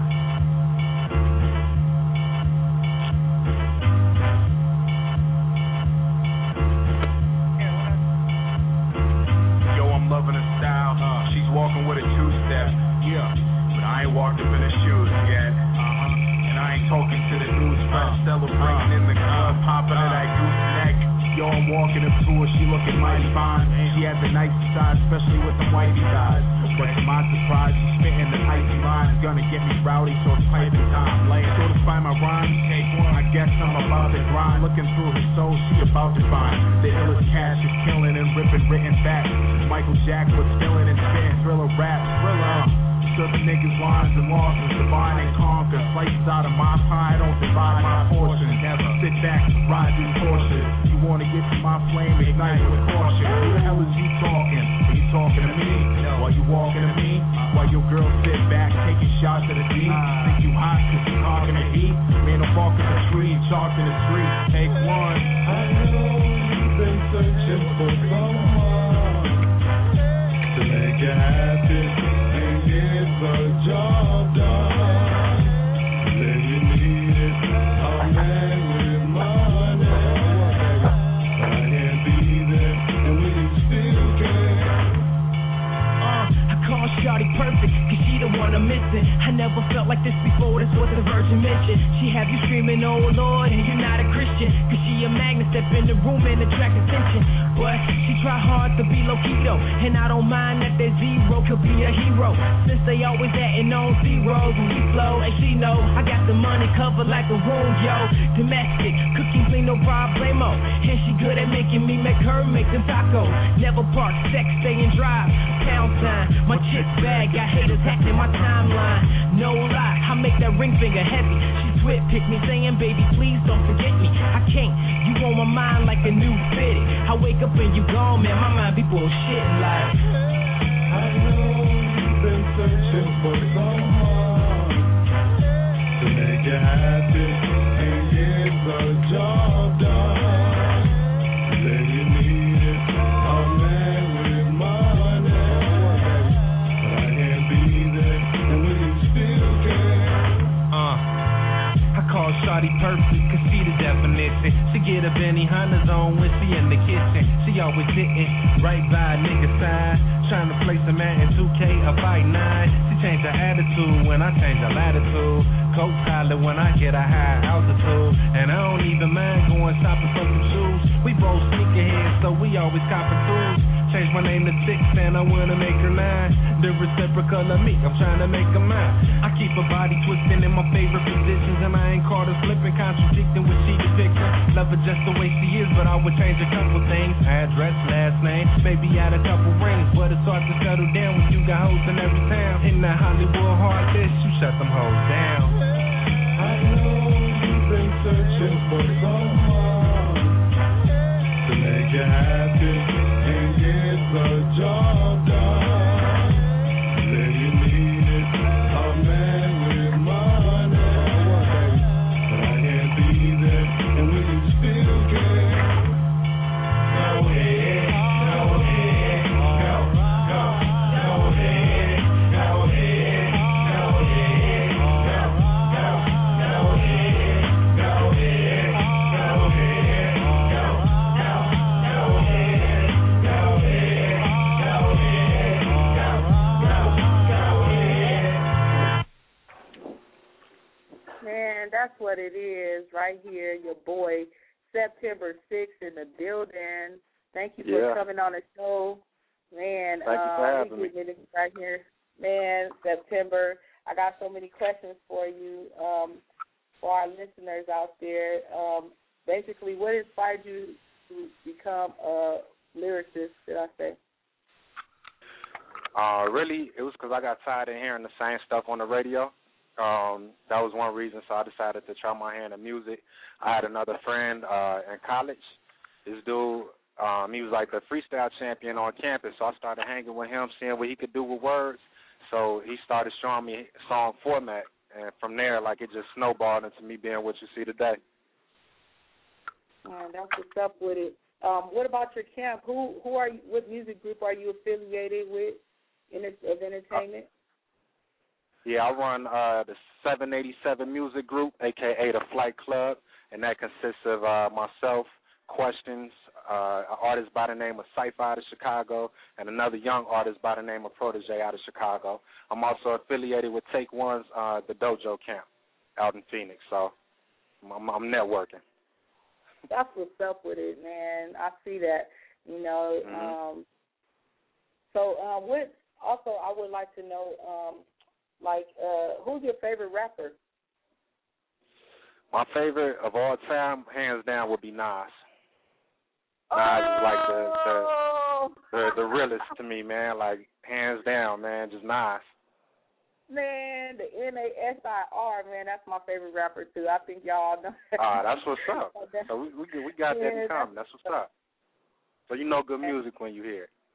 Yo, I'm loving her style. Uh, she's walking with a two-step. Yeah. But I ain't walked up in her shoes yet. Uh-huh. And I ain't talking to the news press. Uh, celebrating uh, in the club, popping uh, to that goose neck. Yo, I'm walking up to her, she looking mighty fine. She had the nicest eyes, especially with the whitey eyes. But to my surprise, she's spitting the icy lines. Gonna get me rowdy, so it's piping time. Laying so to find my rhymes, I guess I'm about to grind. Looking through her soul, she about to find the illest cash is killing and ripping written back. Michael Jack was filling and spitting thriller rap. Thriller. To the niggas' lines and losses, divine and conquer. Slices out of my pie, don't divide my portion. Never sit back, ride these horses. You wanna get to my flame, ignite with caution. Who the hell is you talking? Are you talking to me? While you walking to me? While your girl sit back, taking shots to the D. Think you hot cause you talking the heat. Man, I'm walking the street, talking the street. Take one. I know you've been searching for someone to make you happy and get the job done. Then you need it, a man with money. But I can't be there, and when you still can. Uh, I call Shawty perfect, cause she the one I'm missing. I never felt like this before, that's what the Virgin mentioned. She have you screaming, oh Lord, and you're not a Christian. Cause she a magnet, step in the room and attract attention. But she try hard to be low-key though, and I don't mind that that zero could be a hero. Since they always acting on zeros when we flow, and she know I got the money covered like a room, yo. Domestic, cooking clean, no problemo. And she good at making me make her make them tacos. Never park, sex, stay and drive. Pound time, my chick bag, got haters hacking my timeline. No lie, I make that ring finger heavy. She twit pick me saying, baby, please don't forget me. I can't, you on my mind like a new fitted. I wake up and you gone, man, my mind be bullshitting like. I know you've been searching for someone to make you happy and get the job done. Then you need it, a man with money. But I can't be there, and when you still can. Uh, I call Shawty perfect, cause she the definition. She get a Benihana's on when she in the kitchen. She always sitting right by a nigga's side, trying to place a man in two K or fight nine. She changed her attitude when I change her latitude. Co-pilot when I get a high altitude. And I don't even mind going shopping for some shoes. We both sneakerheads, so we always copping tools. Change my name to six and I wanna make her nine. The reciprocal of me, I'm trying to make her mine. I keep her body twisting in my favorite positions, and I ain't caught her slipping, contradicting what she depicting. Love her just the way she is, but I would change a couple things. Address, last name, maybe add a couple rings. But it's hard to settle down when you got hoes in every town. In that Hollywood hard list, you shut them hoes down. I know you've been searching for someone to make you happy and get the job done. Then you need it, a man with money. But I can't be there, and when you still can. Go ahead, go ahead, go, go, go ahead, go ahead, go ahead, go, go, go ahead, go ahead, go ahead, go, go, go ahead, go ahead, go ahead, go, go, go ahead. Man, that's what it is right here. Your boy, September sixth in the building. Thank you for Yeah. coming on the show. Man, Thank you for uh, having we me. getting it right here. Man, September, I got so many questions for you, um, for our listeners out there. Um, basically, what inspired you to become a lyricist, did I say? Uh, really, it was because I got tired of hearing the same stuff on the radio. Um, that was one reason, so I decided to try my hand in music. I had another friend uh, in college. This dude, um, he was like the freestyle champion on campus, so I started hanging with him, seeing what he could do with words. So he started showing me song format, and from there, like, it just snowballed into me being what you see today. Man, that's what's up with it. Um, what about your camp? Who who are you, what music group are you affiliated with in it, of entertainment? Yeah, I run uh, the seven eighty-seven Music Group, a k a the Flight Club, and that consists of uh, myself, Questions, uh, an artist by the name of Cypher out of Chicago, and another young artist by the name of Protege out of Chicago. I'm also affiliated with Take One's uh, The Dojo Camp out in Phoenix, so I'm, I'm networking. That's what's up with it, man. I see that, you know. Mm-hmm. Um, so, um, what? Also, I would like to know, um, like, uh, who's your favorite rapper? My favorite of all time, hands down, would be Nas. Nas is like the the, the the realest to me, man. Like, hands down, man, just Nas. Man, the N A S I R, man, that's my favorite rapper too. I think y'all know. Ah, that's what's up. So we we we got that in common. That's what's up. So you know good music when you hear it.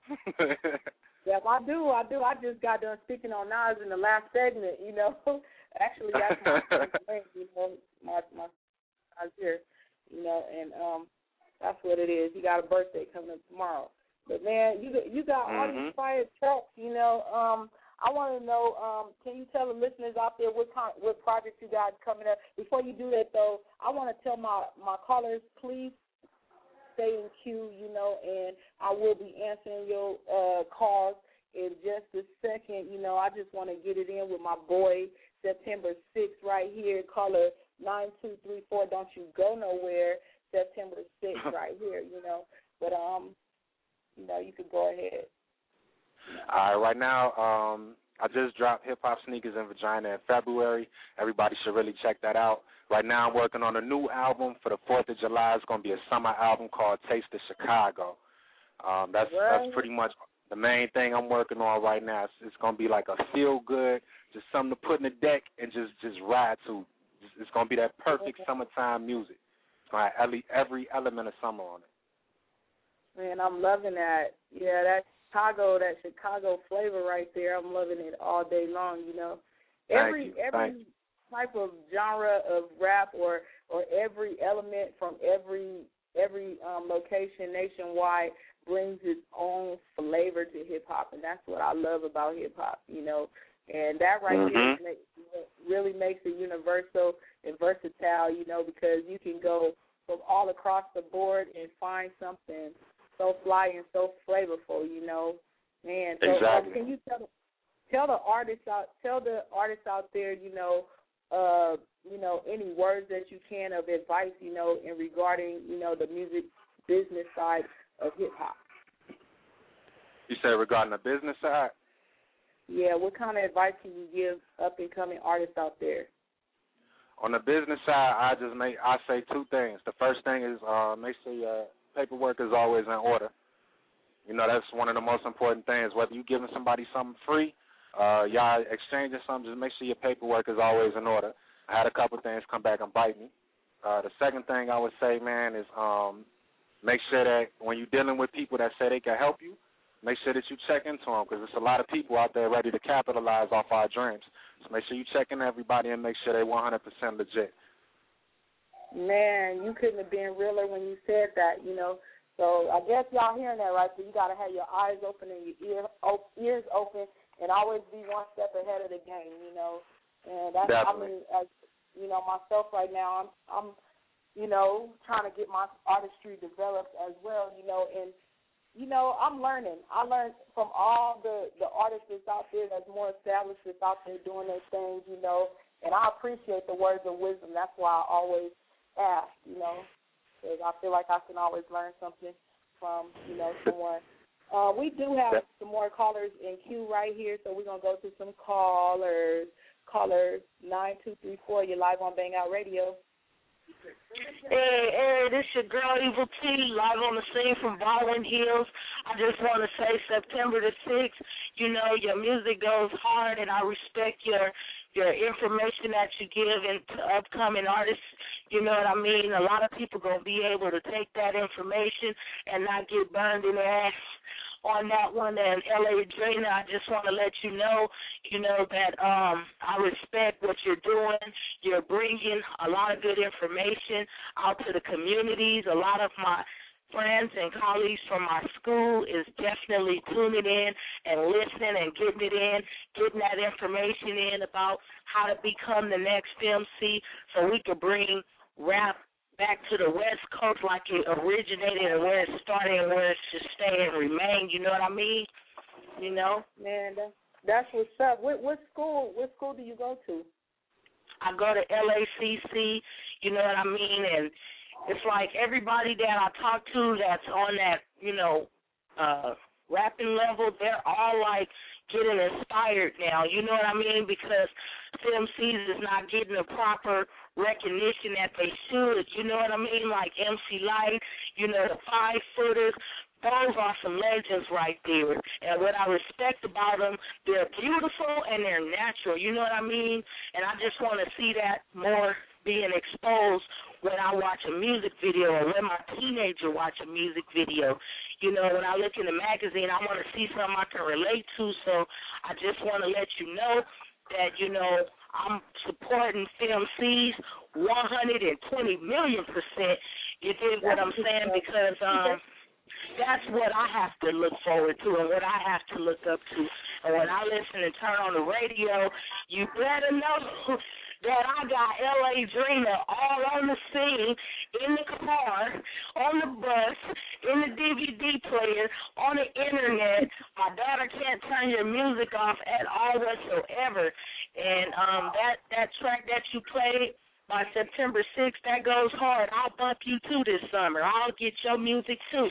Yeah, I do. I do. I just got done speaking on Nas in the last segment. You know, actually that's my name. You know, my my Nas here. You know, and um, that's what it is. He got a birthday coming up tomorrow. But man, you you got all mm-hmm. these fire tracks. You know, um, I want to know. Um, can you tell the listeners out there what kind, what projects you got coming up? Before you do that, though, I want to tell my my callers, please stay in queue, you know, and I will be answering your uh, calls in just a second. You know, I just want to get it in with my boy, September sixth, right here, caller nine two three four. Don't you go nowhere, September sixth, right here, you know. But, um, you know, you could go ahead. All right, right now, um, I just dropped Hip Hop Sneakers in Virginia in February. Everybody should really check that out. Right now I'm working on a new album for the fourth of July. It's going to be a summer album called Taste of Chicago. Um, that's right. that's pretty much the main thing I'm working on right now. It's, it's going to be like a feel-good, just something to put in the deck and just, just ride to. It's, it's going to be that perfect okay. summertime music. It's going to have every, every element of summer on it. Man, I'm loving that. Yeah, that Chicago, that Chicago flavor right there. I'm loving it all day long, you know. Every Thank you. every Thank you. type of genre of rap or or every element from every every um, location nationwide brings its own flavor to hip hop, and that's what I love about hip hop, you know. And that right mm-hmm. there make, really makes it universal and versatile, you know, because you can go from all across the board and find something so fly and so flavorful, you know. Man, so exactly. um, can you tell tell the artists out tell the artists out there, you know, uh, you know, any words that you can of advice, you know, in regarding, you know, the music business side of hip hop. You said regarding the business side? Yeah, what kind of advice can you give up and coming artists out there? On the business side, I just make I say two things. The first thing is uh, make sure your paperwork is always in order. You know, that's one of the most important things. Whether you're giving somebody something free, uh, y'all exchanging something, just make sure your paperwork is always in order. I had a couple things come back and bite me. Uh, the second thing I would say, man, is um, make sure that when you're dealing with people that say they can help you, make sure that you check into them, because there's a lot of people out there ready to capitalize off our dreams. So make sure you check in everybody and make sure they're one hundred percent legit. Man, you couldn't have been realer when you said that, you know. So I guess y'all hearing that, right? So you got to have your eyes open and your ear, op- ears open and always be one step ahead of the game, you know. And that's, Definitely. I mean, as, you know, myself right now, I'm, I'm, you know, trying to get my artistry developed as well, you know, and, you know, I'm learning. I learned from all the, the artists that's out there that's more established, that's out there doing their things, you know, and I appreciate the words of wisdom. That's why I always ask, you know, because I feel like I can always learn something from, you know, someone. Uh, we do have some more callers in queue right here, so we're going to go to some callers. Caller nine two three four, you're live on Bang Out Radio. Hey, hey, this your girl Evil T, live on the scene from Baldwin Hills. I just want to say September the sixth, you know, your music goes hard, and I respect your your information that you give into upcoming artists. You know what I mean? A lot of people going to be able to take that information and not get burned in the ass on that one. And L A Drina, I just want to let you know, you know, that um, I respect what you're doing. You're bringing a lot of good information out to the communities. A lot of my friends and colleagues from my school is definitely tuning in and listening and getting it in, getting that information in about how to become the next M C so we could bring rap back to the West Coast like it originated and where it started and where it should stay and remain, you know what I mean? You know? Man, that's, that's what's up. What, what school What school do you go to? I go to L A C C, you know what I mean? And it's like everybody that I talk to that's on that, you know, uh, rapping level, they're all like getting inspired now, you know what I mean? Because M Cs is not getting the proper recognition that they should, you know what I mean? Like M C Light, you know, the five footers, those are some legends right there. And what I respect about them, they're beautiful and they're natural, you know what I mean? And I just want to see that more being exposed when I watch a music video or when my teenager watch a music video. You know, when I look in the magazine, I want to see something I can relate to. So I just want to let you know that, you know, I'm supporting Film C's one hundred twenty million percent. You dig what I'm saying? Because um, that's what I have to look forward to and what I have to look up to. And when I listen and turn on the radio, you better know that I got L A Drina all on the scene, in the car, on the bus, in the D V D player, on the internet. My daughter can't turn your music off at all whatsoever. And um, that, that track that you played by September sixth, that goes hard. I'll bump you too this summer. I'll get your music too.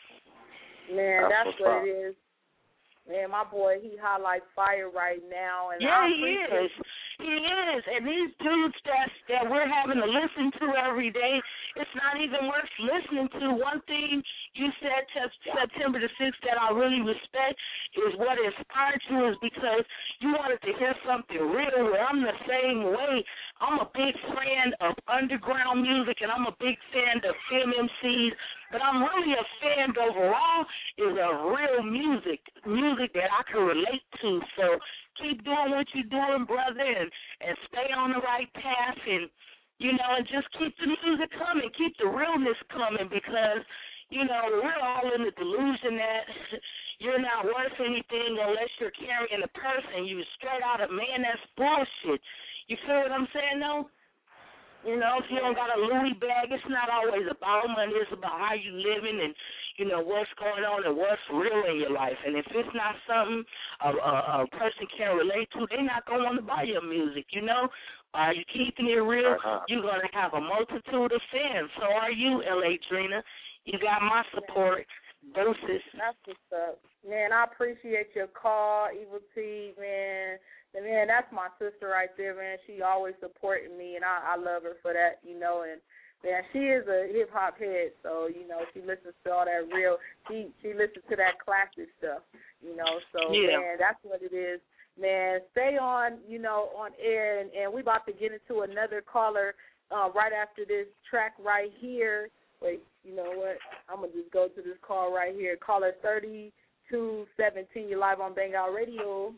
Man, that's, that's what it is. Man, my boy, he hot like fire right now. And yeah, I he is. He is. And these dudes that, that we're having to listen to every day, it's not even worth listening to. One thing you said to September the sixth that I really respect is what inspired you is because you wanted to hear something real. Where I'm the same way. I'm a big fan of underground music, and I'm a big fan of film M Cs, but I'm really a fan overall is of real music, music that I can relate to. So keep doing what you're doing, brother, and, and stay on the right path, and, you know, and just keep the music coming, keep the realness coming, because, you know, we're all in the delusion that you're not worth anything unless you're carrying a purse and you straight out of, man, that's bullshit. You feel what I'm saying, though? You know, if you don't got a Louis bag, it's not always about money. It's about how you living and, you know, what's going on and what's real in your life. And if it's not something a, a, a person can relate to, they're not going to want to buy your music, you know? Are you keeping it real? Uh-huh. You're going to have a multitude of fans. So are you, L A Drina. You got my support. Doses. That's what's up. Man, I appreciate your call, Evil T, man. And, man, that's my sister right there, man. She always supporting me, and I, I love her for that, you know. And, man, she is a hip-hop head, so, you know, she listens to all that real, she, she listens to that classic stuff, you know. So, yeah. Man, that's what it is. Man, stay on, you know, on air, and, and we about to get into another caller uh, right after this track right here. Wait, you know what? I'm going to just go to this call right here. Caller thirty-two seventeen, you're live on Bang Out Radio.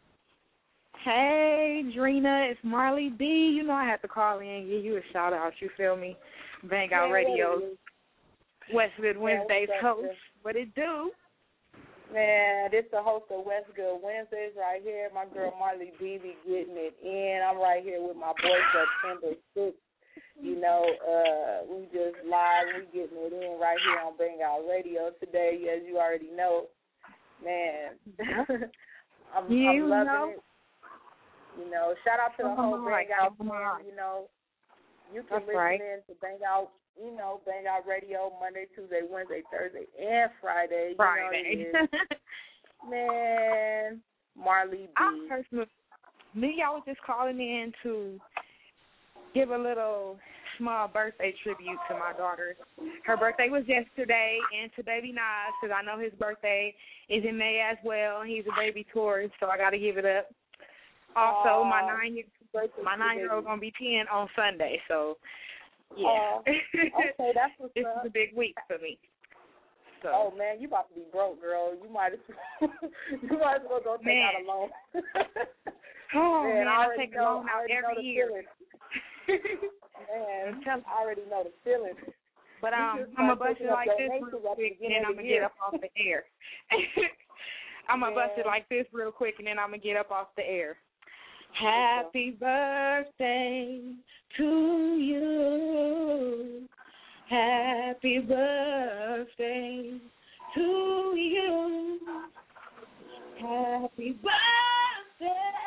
Hey, Drina, it's Marley B. You know I have to call in and give you a shout-out, you feel me? Bang Out hey, Radio, Westwood Wednesdays yeah, host. What it do? Man, this the host of Westwood Wednesdays right here. My girl Marley B be getting it in. I'm right here with my boy September sixth. You know, uh, we just live. We getting it in right here on Bang Out Radio today, as you already know. Man, I'm, you I'm loving know. it. You know, shout out to the whole Bang Out team. You know, you can That's listen right. in to Bang Out, you know, Bang Out Radio Monday, Tuesday, Wednesday, Thursday, and Friday. Friday. You know Man, Marley B. I personally, me, I was just calling in to give a little small birthday tribute to my daughter. Her birthday was yesterday, and to Baby Nas, because I know his birthday is in May as well, and he's a baby tourist, so I got to give it up. Also, Aww. my nine year my nine year old gonna be ten on Sunday, so yeah. Okay, that's what's this up. is a big week for me. So. Oh man, you about to be broke, girl. You might as well, you might as well go take man. out a loan. oh man, man, I, I take a know, loan out every year. man, I already know the feeling. But um, I'm gonna bust it like this real quick, and then I'm gonna get up off the air. I'm gonna bust it like this real quick, and then I'm gonna get up off the air. Happy birthday to you. Happy birthday to you. Happy birthday,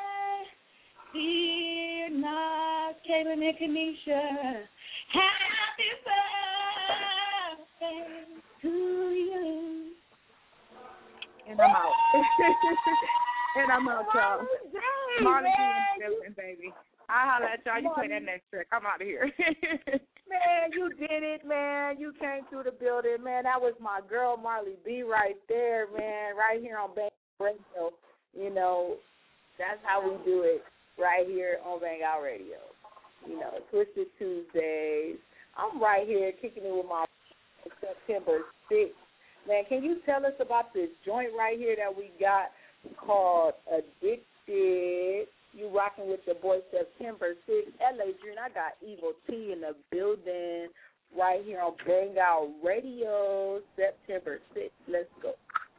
dear Nas, Kaylin, and Kanisha. Happy birthday to you. And I'm out. And I'm out, y'all. Marley B in the building, baby. I'll holler at y'all. You play that next trick. I'm out of here. Man, you did it, man. You came through the building, man. That was my girl, Marley B, right there, man, right here on Bang Out Radio. You know, that's how we do it right here on Bang Out Radio. You know, Twisted Tuesdays. I'm right here kicking it with my September sixth. Man, can you tell us about this joint right here that we got called Addicted? You rocking with your boy September sixth. L A Dream, I got Evil T in the building right here on Bang Out Radio, September sixth. Let's go.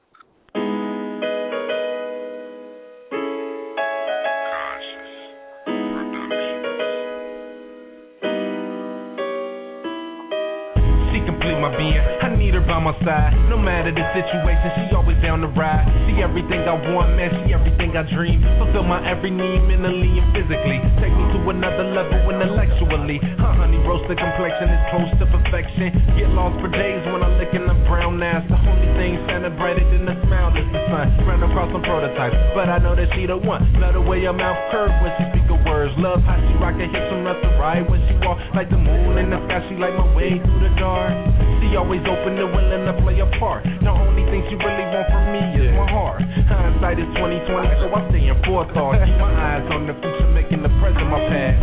My being, I need her by my side. No matter the situation, she always down to ride. She everything I want, man, she everything I dream. Fulfill my every need mentally and physically. Take me to another level intellectually. Her honey roasted complexion is close to perfection. Get lost for days when I look in the brown eyes. The only thing shining brighter than the smile is the sun. Run across some prototypes, but I know that she the one. Love the way her mouth curves when she speak her words. Love how she rock her hips from left to right when she walk like the moon in the sky. She light my way through the dark. She always open and willing to play a part. The only thing she really want from me is my heart. Hindsight is twenty twenty, so I stay in forethought. Keep my eyes on the future, making the present my past.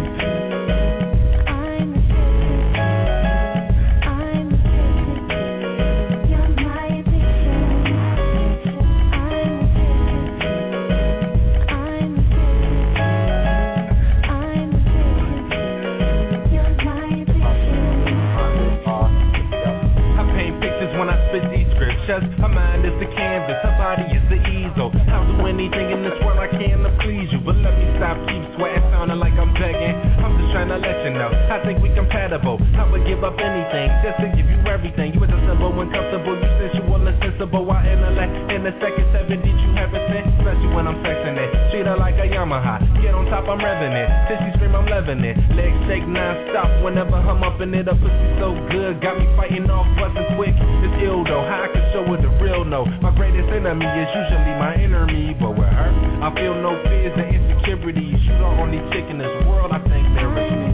Her mind is the canvas, her body is the easel. I'll do anything in this world I can to please you, but let me stop, keep sweating, sounding like I'm begging. I'm just trying to let you know, I think we compatible. I would give up anything just to give you everything. You was a simple and comfortable, you sensual and sensible. I intellect in the second seven, did you have a sense? Especially when I'm flexing it. Treat her like a Yamaha, get on top, I'm revving it. Till she scream, I'm loving it. Legs shake non-stop whenever I'm upping it up. Pussy so good, got me fighting off, busting quick. It's ill though, how I can show with the real no. My greatest enemy is usually my enemy, but with her, I feel no fears and insecurities. She's the only chick in this world I think mirrors me.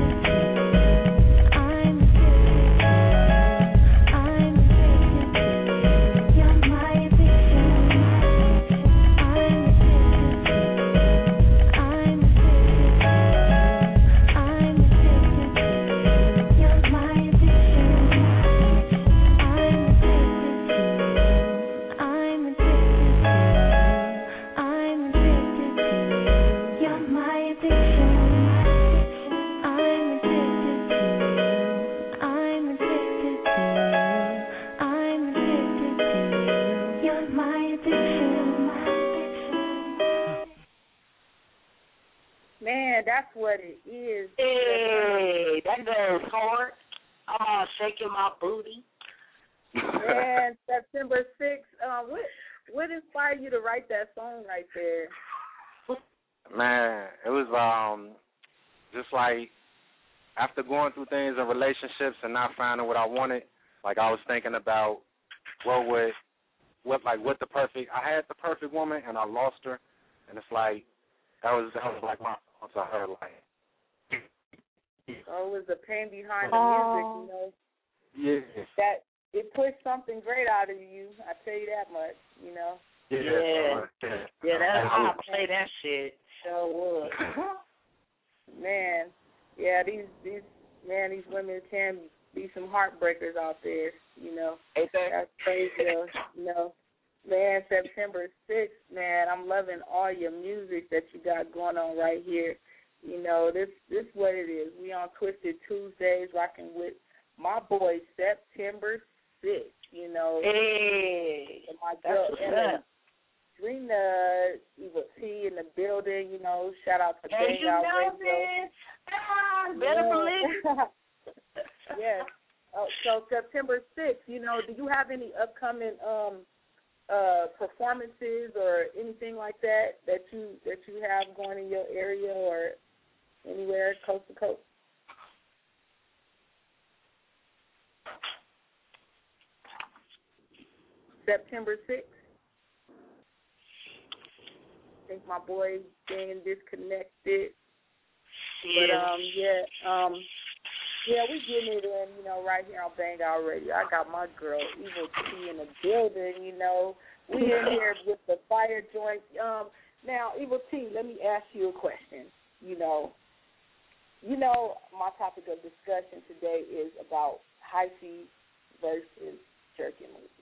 That's what it is. Hey, that goes hard. I'm uh, shaking my booty. And September sixth, um, what what inspired you to write that song right there? Man, it was um just like after going through things in relationships and not finding what I wanted, like I was thinking about what would what like what the perfect I had the perfect woman and I lost her, and it's like that was that was like my to her like. Oh, it was the pain behind the music, you know. Yeah. That it pushed something great out of you. I tell you that much, you know. Yeah. Yeah, yeah that's how I play that shit. Sure would. Man, yeah, these these man, these women can be some heartbreakers out there, you know. Ain't that? That's crazy, you know. Man, September sixth, man, I'm loving all your music that you got going on right here. You know, this this is what it is. We on Twisted Tuesdays rocking with my boy September sixth, you know. Hey, and my girl Ella Drina, Eva T in the building, you know. Shout out to Hey, you Out know Radio. this. Ah, better yeah. believe it. Yes. Oh, so September sixth, you know, do you have any upcoming um uh performances or anything like that that you that you have going in your area or anywhere coast to coast? September sixth. I think my boy's being disconnected. But um yeah, um yeah, we getting it in, you know, right here on Bang Out Radio. I got my girl Evil T in the building, you know. We in here with the fire joint. Um, now, Evil T, let me ask you a question. You know, you know, my topic of discussion today is about hyphy versus jerky moves.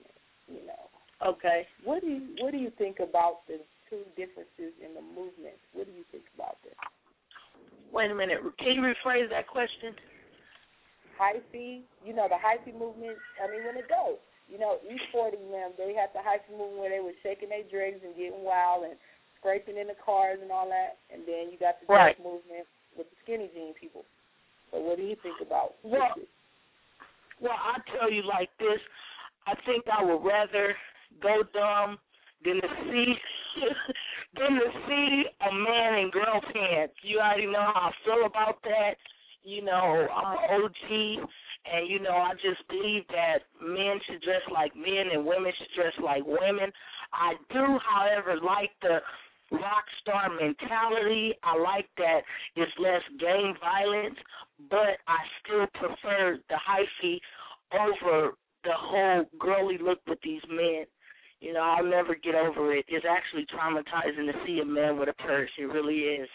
think about the two differences in the movements? What do you think about this? Wait a minute. Can you rephrase that question? Hyphy, you know, the hyphy movement, I mean, when it goes. You know, E forty, man, they had the hyphy movement where they were shaking their dregs and getting wild and scraping in the cars and all that. And then you got the right. dress movement with the skinny jean people. So what do you think about well, this? Well, I tell you like this. I think I would rather go dumb than to see than to see a man in girl pants. You already know how I feel about that. You know, I'm an O G, and, you know, I just believe that men should dress like men and women should dress like women. I do, however, like the rock star mentality. I like that it's less gang violence, but I still prefer the hyphy over the whole girly look with these men. You know, I'll never get over it. It's actually traumatizing to see a man with a purse. It really is.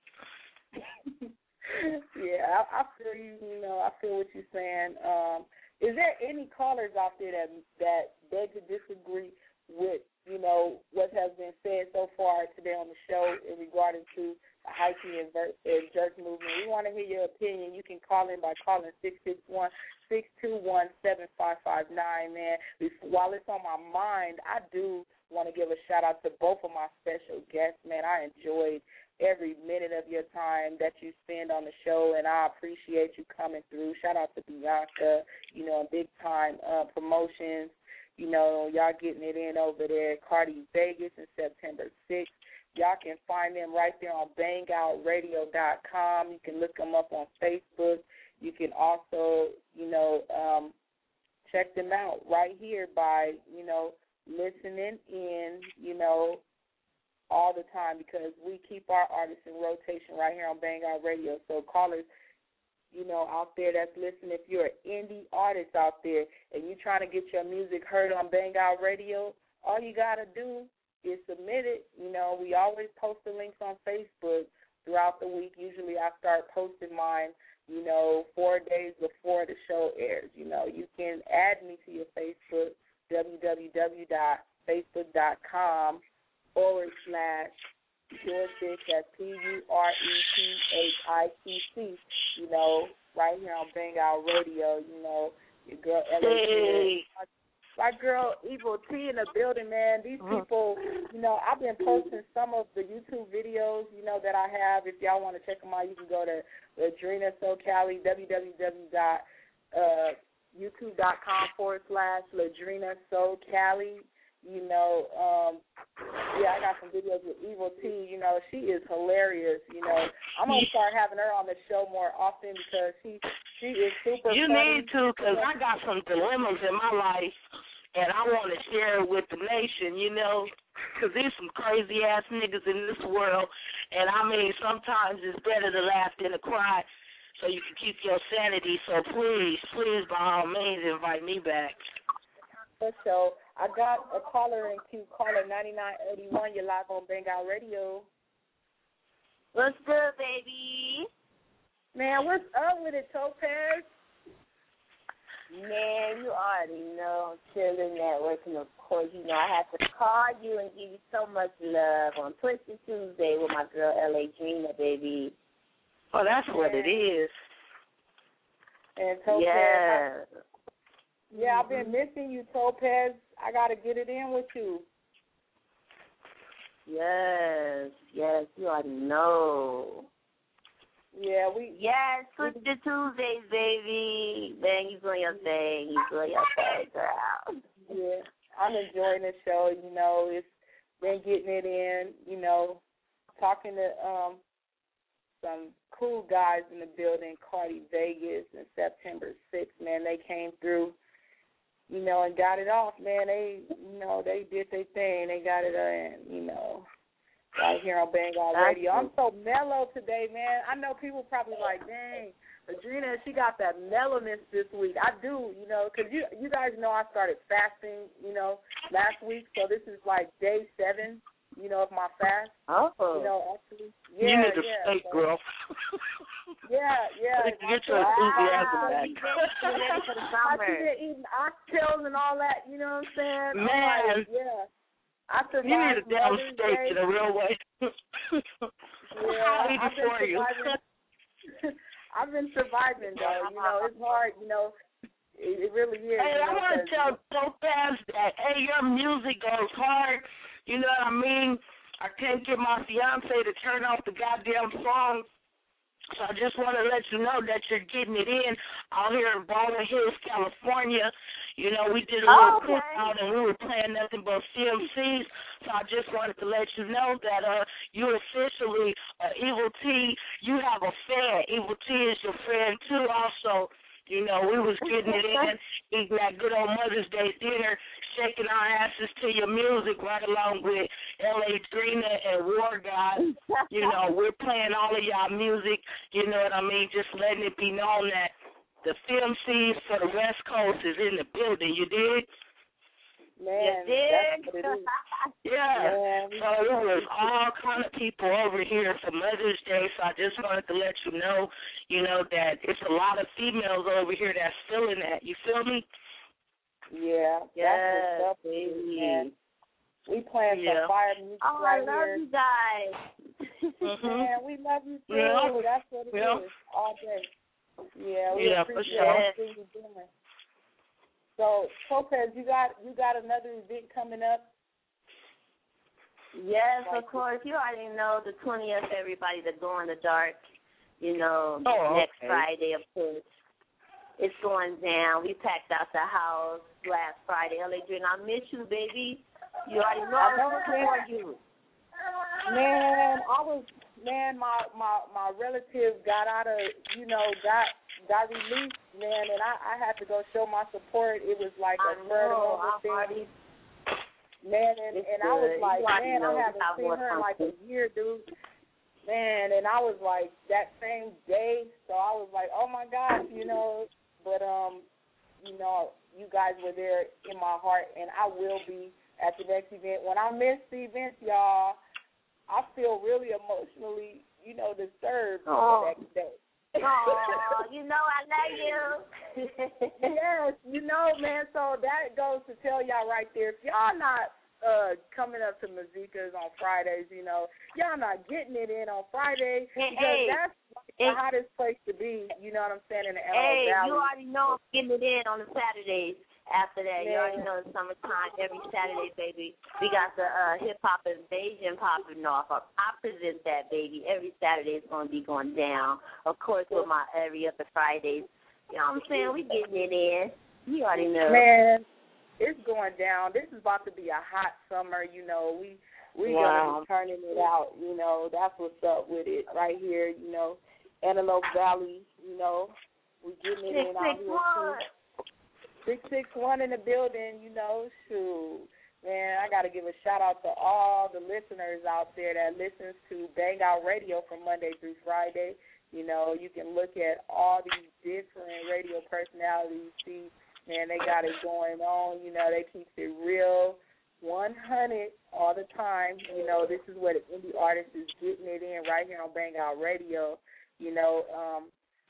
Yeah, I, I feel you. You know, I feel what you're saying. Um, is there any callers out there that that beg to disagree with, you know, what has been said so far today on the show in regarding to the hyphy and, ver- and jerk movement? We want to hear your opinion. You can call in by calling six six one, six two one, seven five five nine, man. While it's on my mind, I do want to give a shout-out to both of my special guests, man. I enjoyed every minute of your time that you spend on the show, and I appreciate you coming through. Shout out to Bianca, you know, Big Time uh, Promotions. You know, y'all getting it in over there at Cardi Vegas in September sixth. Y'all can find them right there on bang out radio dot com. You can look them up on Facebook. You can also, you know, um, check them out right here by, you know, listening in, you know, all the time, because we keep our artists in rotation right here on Bang Out Radio. So callers, you know, out there that's listening, if you're an indie artist out there and you're trying to get your music heard on Bang Out Radio, all you got to do is submit it. You know, we always post the links on Facebook throughout the week. Usually I start posting mine, you know, four days before the show airs. You know, you can add me to your Facebook, www dot facebook dot com forward slash Pure Six, that's P U R E T H I C C, you know, right here on Bang Out Radio, you know, your girl L A Hey. My girl Evil T in the building, man. These people, you know, I've been posting some of the YouTube videos, you know, that I have. If y'all want to check them out, you can go to Ladrina So Cali, www dot youtube dot com forward slash Ladrina So Cali. You know, um, yeah, I got some videos with Evil T. You know, she is hilarious. You know, I'm going to start having her on the show more often because she she is super You funny. need to, because I got some dilemmas in my life, and I want to share it with the nation, you know, because there's some crazy-ass niggas in this world, and, I mean, sometimes it's better to laugh than to cry so you can keep your sanity. So please, please, by all means, invite me back. For sure. I got a caller in queue, caller ninety-nine eighty-one. You're live on Bang Out Radio. What's good, baby? Man, what's up with it, Topaz? Man, you already know I'm chilling, networking, of course. You know, I have to call you and give you so much love on Twisted Tuesday with my girl L A Drina, baby. Oh, that's what it is. And Topaz, yeah. I, yeah, I've been missing you, Topaz. I got to get it in with you. Yes, yes, you already know. Yeah, we. Yes, Twisted Tuesdays, baby. Man, you doing your thing. You doing your thing, girl. Yeah, I'm enjoying the show. You know, it's been getting it in. You know, talking to um some cool guys in the building, Cardi Vegas, and September sixth. Man, they came through. You know, and got it off, man. They, you know, they did their thing. They got it in, you know, right here on Bang On Radio. I'm so mellow today, man. I know people probably like, dang, Adrena, she got that mellowness this week. I do, you know, because you, you guys know I started fasting, you know, last week. So this is like day seven, you know, of my fast. Oh. You know, actually. Yeah, you need to yeah, stay, so, girl. Yeah, yeah. Get your enthusiasm wow. back. For the summer. I see they're eating oxtails and all that, you know what I'm saying? Man. Like, yeah. I survived. You need a damn Mother's steak Day. in a real way. Yeah, I'll eat it I've been for you. surviving. I've been surviving though. You know, it's hard. You know, it, it really is. Hey, you I know, want to 'cause- tell Topaz that, hey, your music goes hard. You know what I mean? I can't get my fiance to turn off the goddamn song. So I just want to let you know that you're getting it in out here in Baldwin Hills, California. You know, we did a little Okay. cookout and we were playing nothing but C M Cs. So I just wanted to let you know that uh, you're officially uh, Evil T. You have a fan. Evil T is your friend too. Also, you know, we was getting it in, eating that good old Mother's Day dinner, shaking our asses to your music right along with L A Drina and War God. You know, we're playing all of y'all music, you know what I mean, just letting it be known that the C M Cs for the West Coast is in the building, you dig? Man, You that's dig? what it is. Yeah. Man. So it was all kind of people over here for Mother's Day, so I just wanted to let you know, you know, that it's a lot of females over here that's feeling that. You feel me? Yeah, Yes, that's what's up, baby. man. We playing Yeah. some fire music Oh, right I love here. you guys. Mm-hmm. Man, we love you too. Yeah. That's what it is Yeah. all day. Yeah, we Yeah, for appreciate sure. everything you're doing. So, Topaz, you got you got another event coming up? Yes, of course. You already know the twentieth, everybody, the Glow in the Dark, you know, Oh, next okay. Friday, of course. It's going down. We packed out the house last Friday. L A Dream, I miss you, baby. You already know I was looking for you. Man, I was man, my my my relative got out of you know got got released, man, and I I had to go show my support. It was like a I third know. moment I'm thing. already. Man, and, It's and I was good. like, You already man, know I haven't I seen want her in like a something. year, dude. Man, and I was like that same day, so I was like, oh my gosh, you know. But um, you know, you guys were there in my heart, and I will be at the next event. When I miss the events, y'all, I feel really emotionally, you know, disturbed Oh. the next day. Oh, you know I love you. Yes, you know, man. So that goes to tell y'all right there, if y'all not uh coming up to Mazika's on Fridays, you know, y'all not getting it in on Friday Hey, because hey, that's like hey. the hottest place to be. You know what I'm saying, in the Antelope Hey, Valley. you already know I'm getting it in on the Saturdays. After that, you Yeah. already know it's summertime every Saturday, baby. We got the uh, hip hop invasion popping off. I present that, baby. Every Saturday is going to be going down. Of course, with my every other Fridays. You know what I'm saying? We getting it in. You already know. Man, it's going down. This is about to be a hot summer. You know, we we Wow. gonna be turning it out. You know, that's what's up with it right here. You know, Antelope Valley. You know, we getting it Six, in out six, here one. too. Six six one in the building, you know, shoot. Man, I got to give a shout-out to all the listeners out there that listens to Bang Out Radio from Monday through Friday. You know, you can look at all these different radio personalities, see, man, they got it going on. You know, they keep it real, one hundred all the time. You know, this is where the indie artist is getting it in right here on Bang Out Radio. You know, um,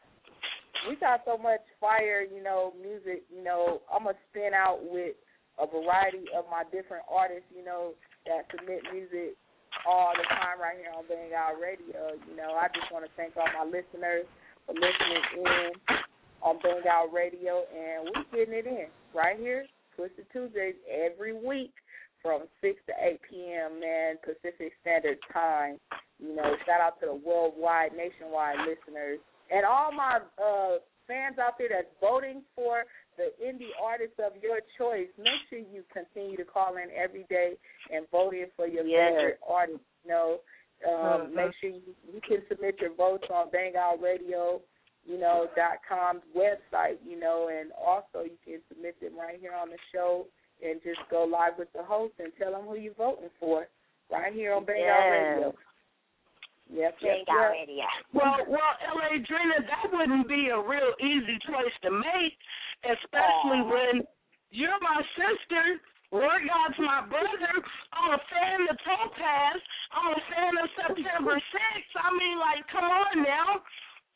we got so much fire, you know, music, you know, I'm going to spin out with a variety of my different artists, you know, that submit music all the time right here on Bang Out Radio. You know, I just want to thank all my listeners for listening in on Bang Out Radio, and we're getting it in right here, Twisted Tuesdays, every week from six to eight p.m., man, Pacific Standard Time. You know, shout out to the worldwide, nationwide listeners. And all my uh, fans out there that's voting for the indie artists of your choice, make sure you continue to call in every day and vote in for your Yes. favorite artist. You know, um, Mhm. make sure you, you can submit your votes on Bang Out Radio, you know, dot com's website, you know, and also you can submit them right here on the show and just go live with the host and tell them who you're voting for right here on Bang Out Yes. Radio. Yep, Bang yep, Out yep. Radio. Well, well, L A Drina, that wouldn't be a real easy choice to make, especially Aw. when you're my sister, Lord God's my brother. I'm a fan of Topaz. I'm a fan of September sixth. I mean, like, come on now.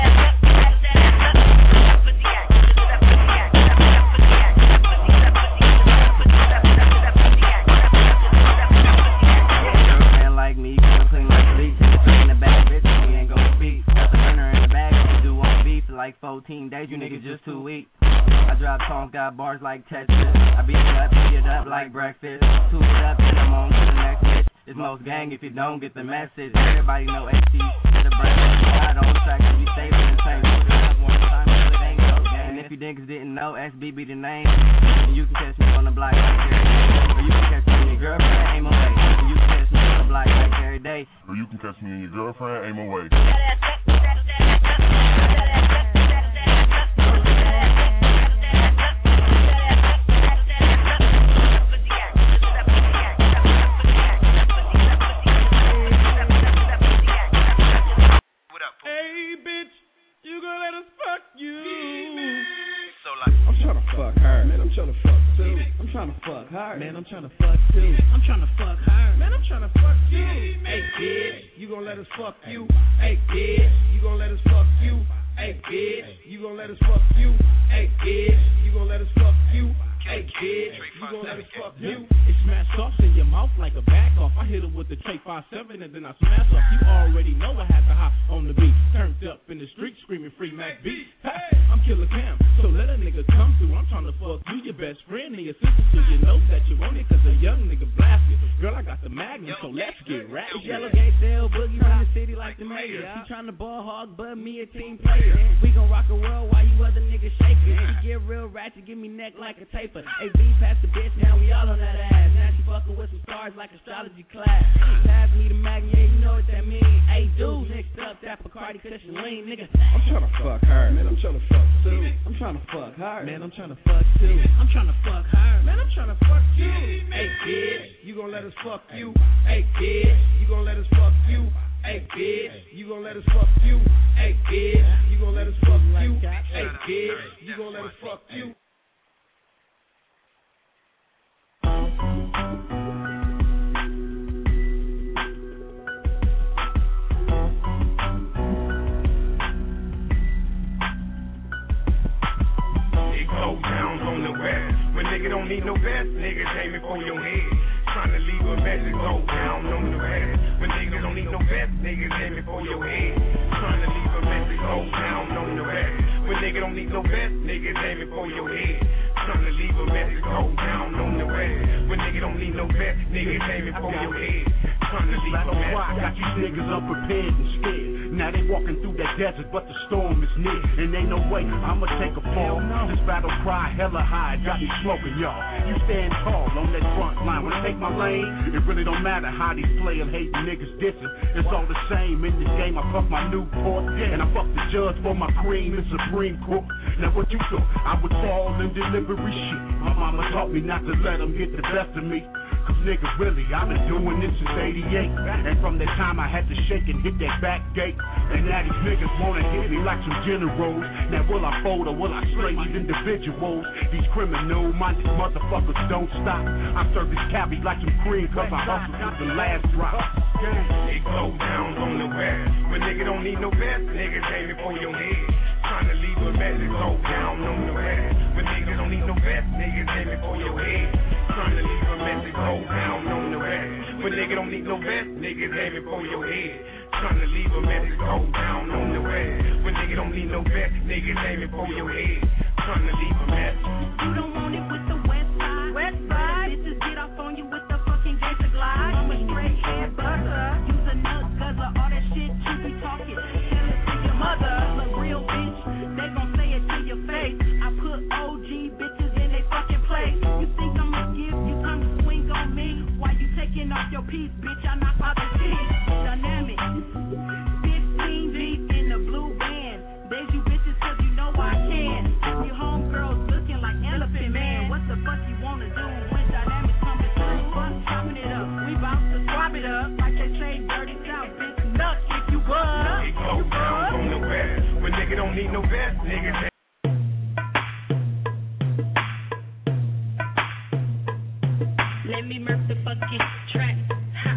Like fourteen days, you niggas just too weak. I drop songs, got bars like Tetris. I beat it up, beat it up like breakfast. Toot it up, and I'm on to the next bitch. It's most gang if you don't get the message. Everybody know A T to the break. I don't track to be stable and same. Put it up one time, so it ain't no game. And if you niggas didn't know, S B be the name. And you can catch me on the block like every day. Or you can catch me and your girlfriend aim away. And you can catch me on the block like every day. Or you can catch me and your girlfriend aim away. Hey, bitch, you gonna let us fuck you? So like, I'm tryna fuck her, man. I'm tryna fuck too. I'm tryna fuck her, man. I'm tryna fuck too. I'm tryna fuck her, man. I'm tryna fuck you. Hey, bitch, you gonna let us fuck you? Hey, bitch, you gonna let us fuck you? Hey, bitch, you gonna let us fuck you? Hey, bitch, you gonna let us fuck you? Hey, bitch, you gonna let us fuck you? It smash off in your mouth like a back off. I hit her with the tray five seven and then I smash off. You already know I had to hop on the beat. Turned up in the street screaming free Mac B. Hey, I'm Killer Cam, so let a nigga come through. I'm trying to fuck you, your best friend and your sister, so you know that you want it, cause a young nigga blasted. Girl, I got the magnum, so let's get ratchet. Yellow Gate Sale Boogie from the city like the mayor. He tryna ball hog, but me a team player. We gon' rock a world while you other niggas shaking. She get real ratchet, give me neck like a taper. A B past the bitch, now we all on that ass. Now she fucking with some stars like astrology class. Pass me the magnet, yeah, you know what that mean. Hey, dude, mixed up that Bacardi cushion lean, nigga. I'm tryna fuck her, man. I'm tryna fuck too. I'm tryna fuck her, man. I'm tryna fuck too. I'm tryna fuck her, man. I'm tryna fuck you. Hey, bitch, you gon' let us fuck you? Hey, bitch, you gon' let us fuck you? Hey, bitch, you gon' let us fuck you? Hey, bitch, you gon' let us fuck you? Hey, bitch, you gon' let us fuck you? go down on the rest. When niggas don't need no vest, niggas aiming for your head. Trying to leave a message, go down on the rest. When niggas don't need no vest, niggas aiming for your head. Trying to leave a message, go down on the rest. When niggas don't need no vest, niggas aiming for your head. Trying to leave a message. Got these niggas unprepared and scared. Now they walking through that desert, but the storm is near. And ain't no way I'ma take a fall. This battle cry hella high, got me smoking, y'all. You stand tall on that front line. When I take my lane, it really don't matter how these players hating niggas dissing. It's all the same in this game. I fuck my Newport, and I fuck the judge for my cream and Supreme Court. Now what you thought? I would fall in delivery shit. My mama taught me not to let them get the best of me. Cause niggas really, I've been doing this since eighty-eight. And from that time I had to shake and hit that back gate. And now these niggas wanna hit me like some generals. Now will I fold or will I slay these individuals? These criminal-minded motherfuckers don't stop. I serve this cabbie like some cream cause I hustle to the last drop. It go down on the west. When niggas don't need no vest, niggas aiming for your head. Trying to leave a message, go down on the west. When niggas don't need no vest, niggas aiming for your head. Trying to leave a message, go down on the west. When niggas don't need no vest, niggas aiming for your head. Trying to leave a message, go down on the west. When niggas don't need no vest, niggas aiming for your head. Trying to leave a message. You don't want it with the west side. West side. Bitches get off on you with the fucking gangster glide. I'm a straight head buster. Use a nut guzzler. All that shit you be talking. Tell it to your mother. A real bitch. They gon' say it to your face. I put O G bitches in they fucking place. You think I'ma give you time to swing on me? Why you taking off your piece, bitch? I knock out the teeth. Dynamic. fifteen deep in the blue band. There's you bitches cause you know I can. Your homegirls looking like Elephant Man. What the fuck you wanna do when Dynamic coming through? Fuck chopping it up. We bout to swap it up like they say dirty south, bitch. Nuts if you was. It go down on the west. When niggas don't need no vest, niggas. Let me murk the fucking track. Ha.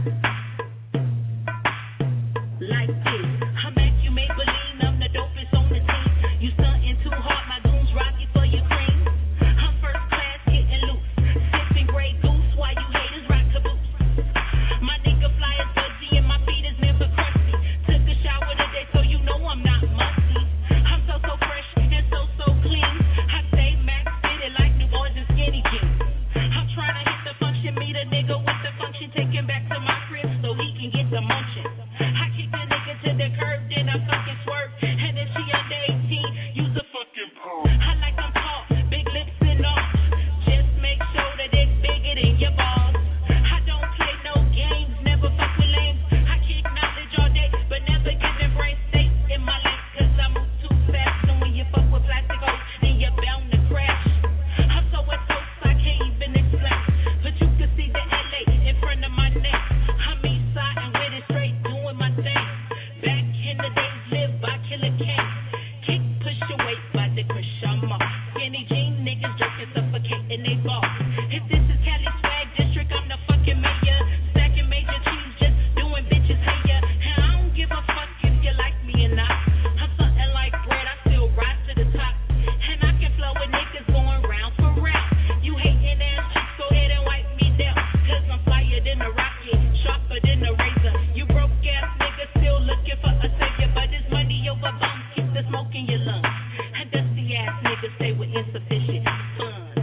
Like this. I'm at you, Maybelline. I'm the dopest on the team. You stuntin' too hard, my goons rocky for your cream. I'm first class, getting loose. Sipping Grey Goose while you haters rock the boots. My nigga fly is fuzzy and my feet is never crusty. Took a shower today, so you know I'm not musty. I'm so, so fresh and so, so clean. I say max fitted like New Orleans skinny jeans. I'm trying to hit the function, meet a nigga with the function, take him back to my crib so he can get the munching. I kick the nigga to the curb, then I fucking swerve. And if she under eighteen, use a fucking pole. I like them tall, big lips and all. Just make sure that it's bigger than your balls. I don't play no games, never fuck with lames. I kick knowledge all day, but never giving brain state in my life. Cause I move too fast, and when you fuck with plastic hoes, then you're bound to crash. I'm so west coast, I can't even explain. But you can see the L A in front of my neck. I'm east side and with it straight, doing my thing. Back in the days, live by Killer King. Kick, push your weight by the Krishama. Skinny jean niggas jerking, suffocating they balls. If this is Cali swag district, I'm the fucking mayor. Stacking major cheese, just doing bitches hater. And I don't give a fuck if you like me or not. I'm something like bread, I still rise to the top. And I can flow with niggas going round for round. You hating ass chicks, go ahead and wipe me down. Cause I'm flyer than a rocket, sharper than a razor. You broke ass niggas still looking for a savior. But it's money over bums, keep the smoke in your lungs. And dusty ass niggas stay with insufficient funds.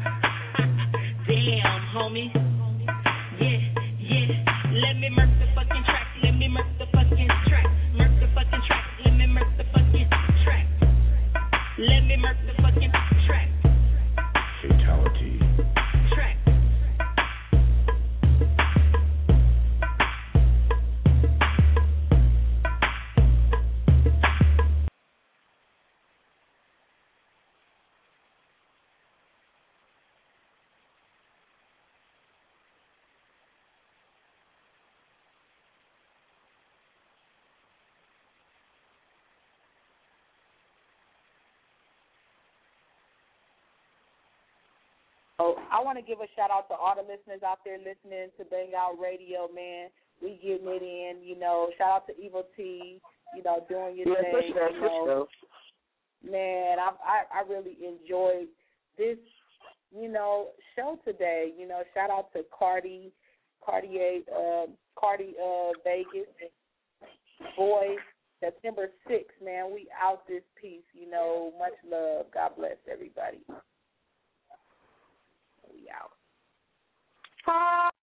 Damn, homie. Yeah, yeah. Let me murk the fucking track. Let me murk the fucking track. Murk the fucking track. Let me murk the fucking track. Let me murk the fucking track. Fatality. Track. So I want to give a shout out to all the listeners out there listening to Bang Out Radio, man. We getting it in, you know. Shout out to Evil T, you know, doing your Yeah, thing. for sure, you for know. sure. Man, I, I I really enjoyed this, you know, show today. You know, shout out to Cardi Cartier, uh, Cardi, uh, Vegas, Boy, September sixth, man. We out this piece, you know. Much love. God bless everybody. We out.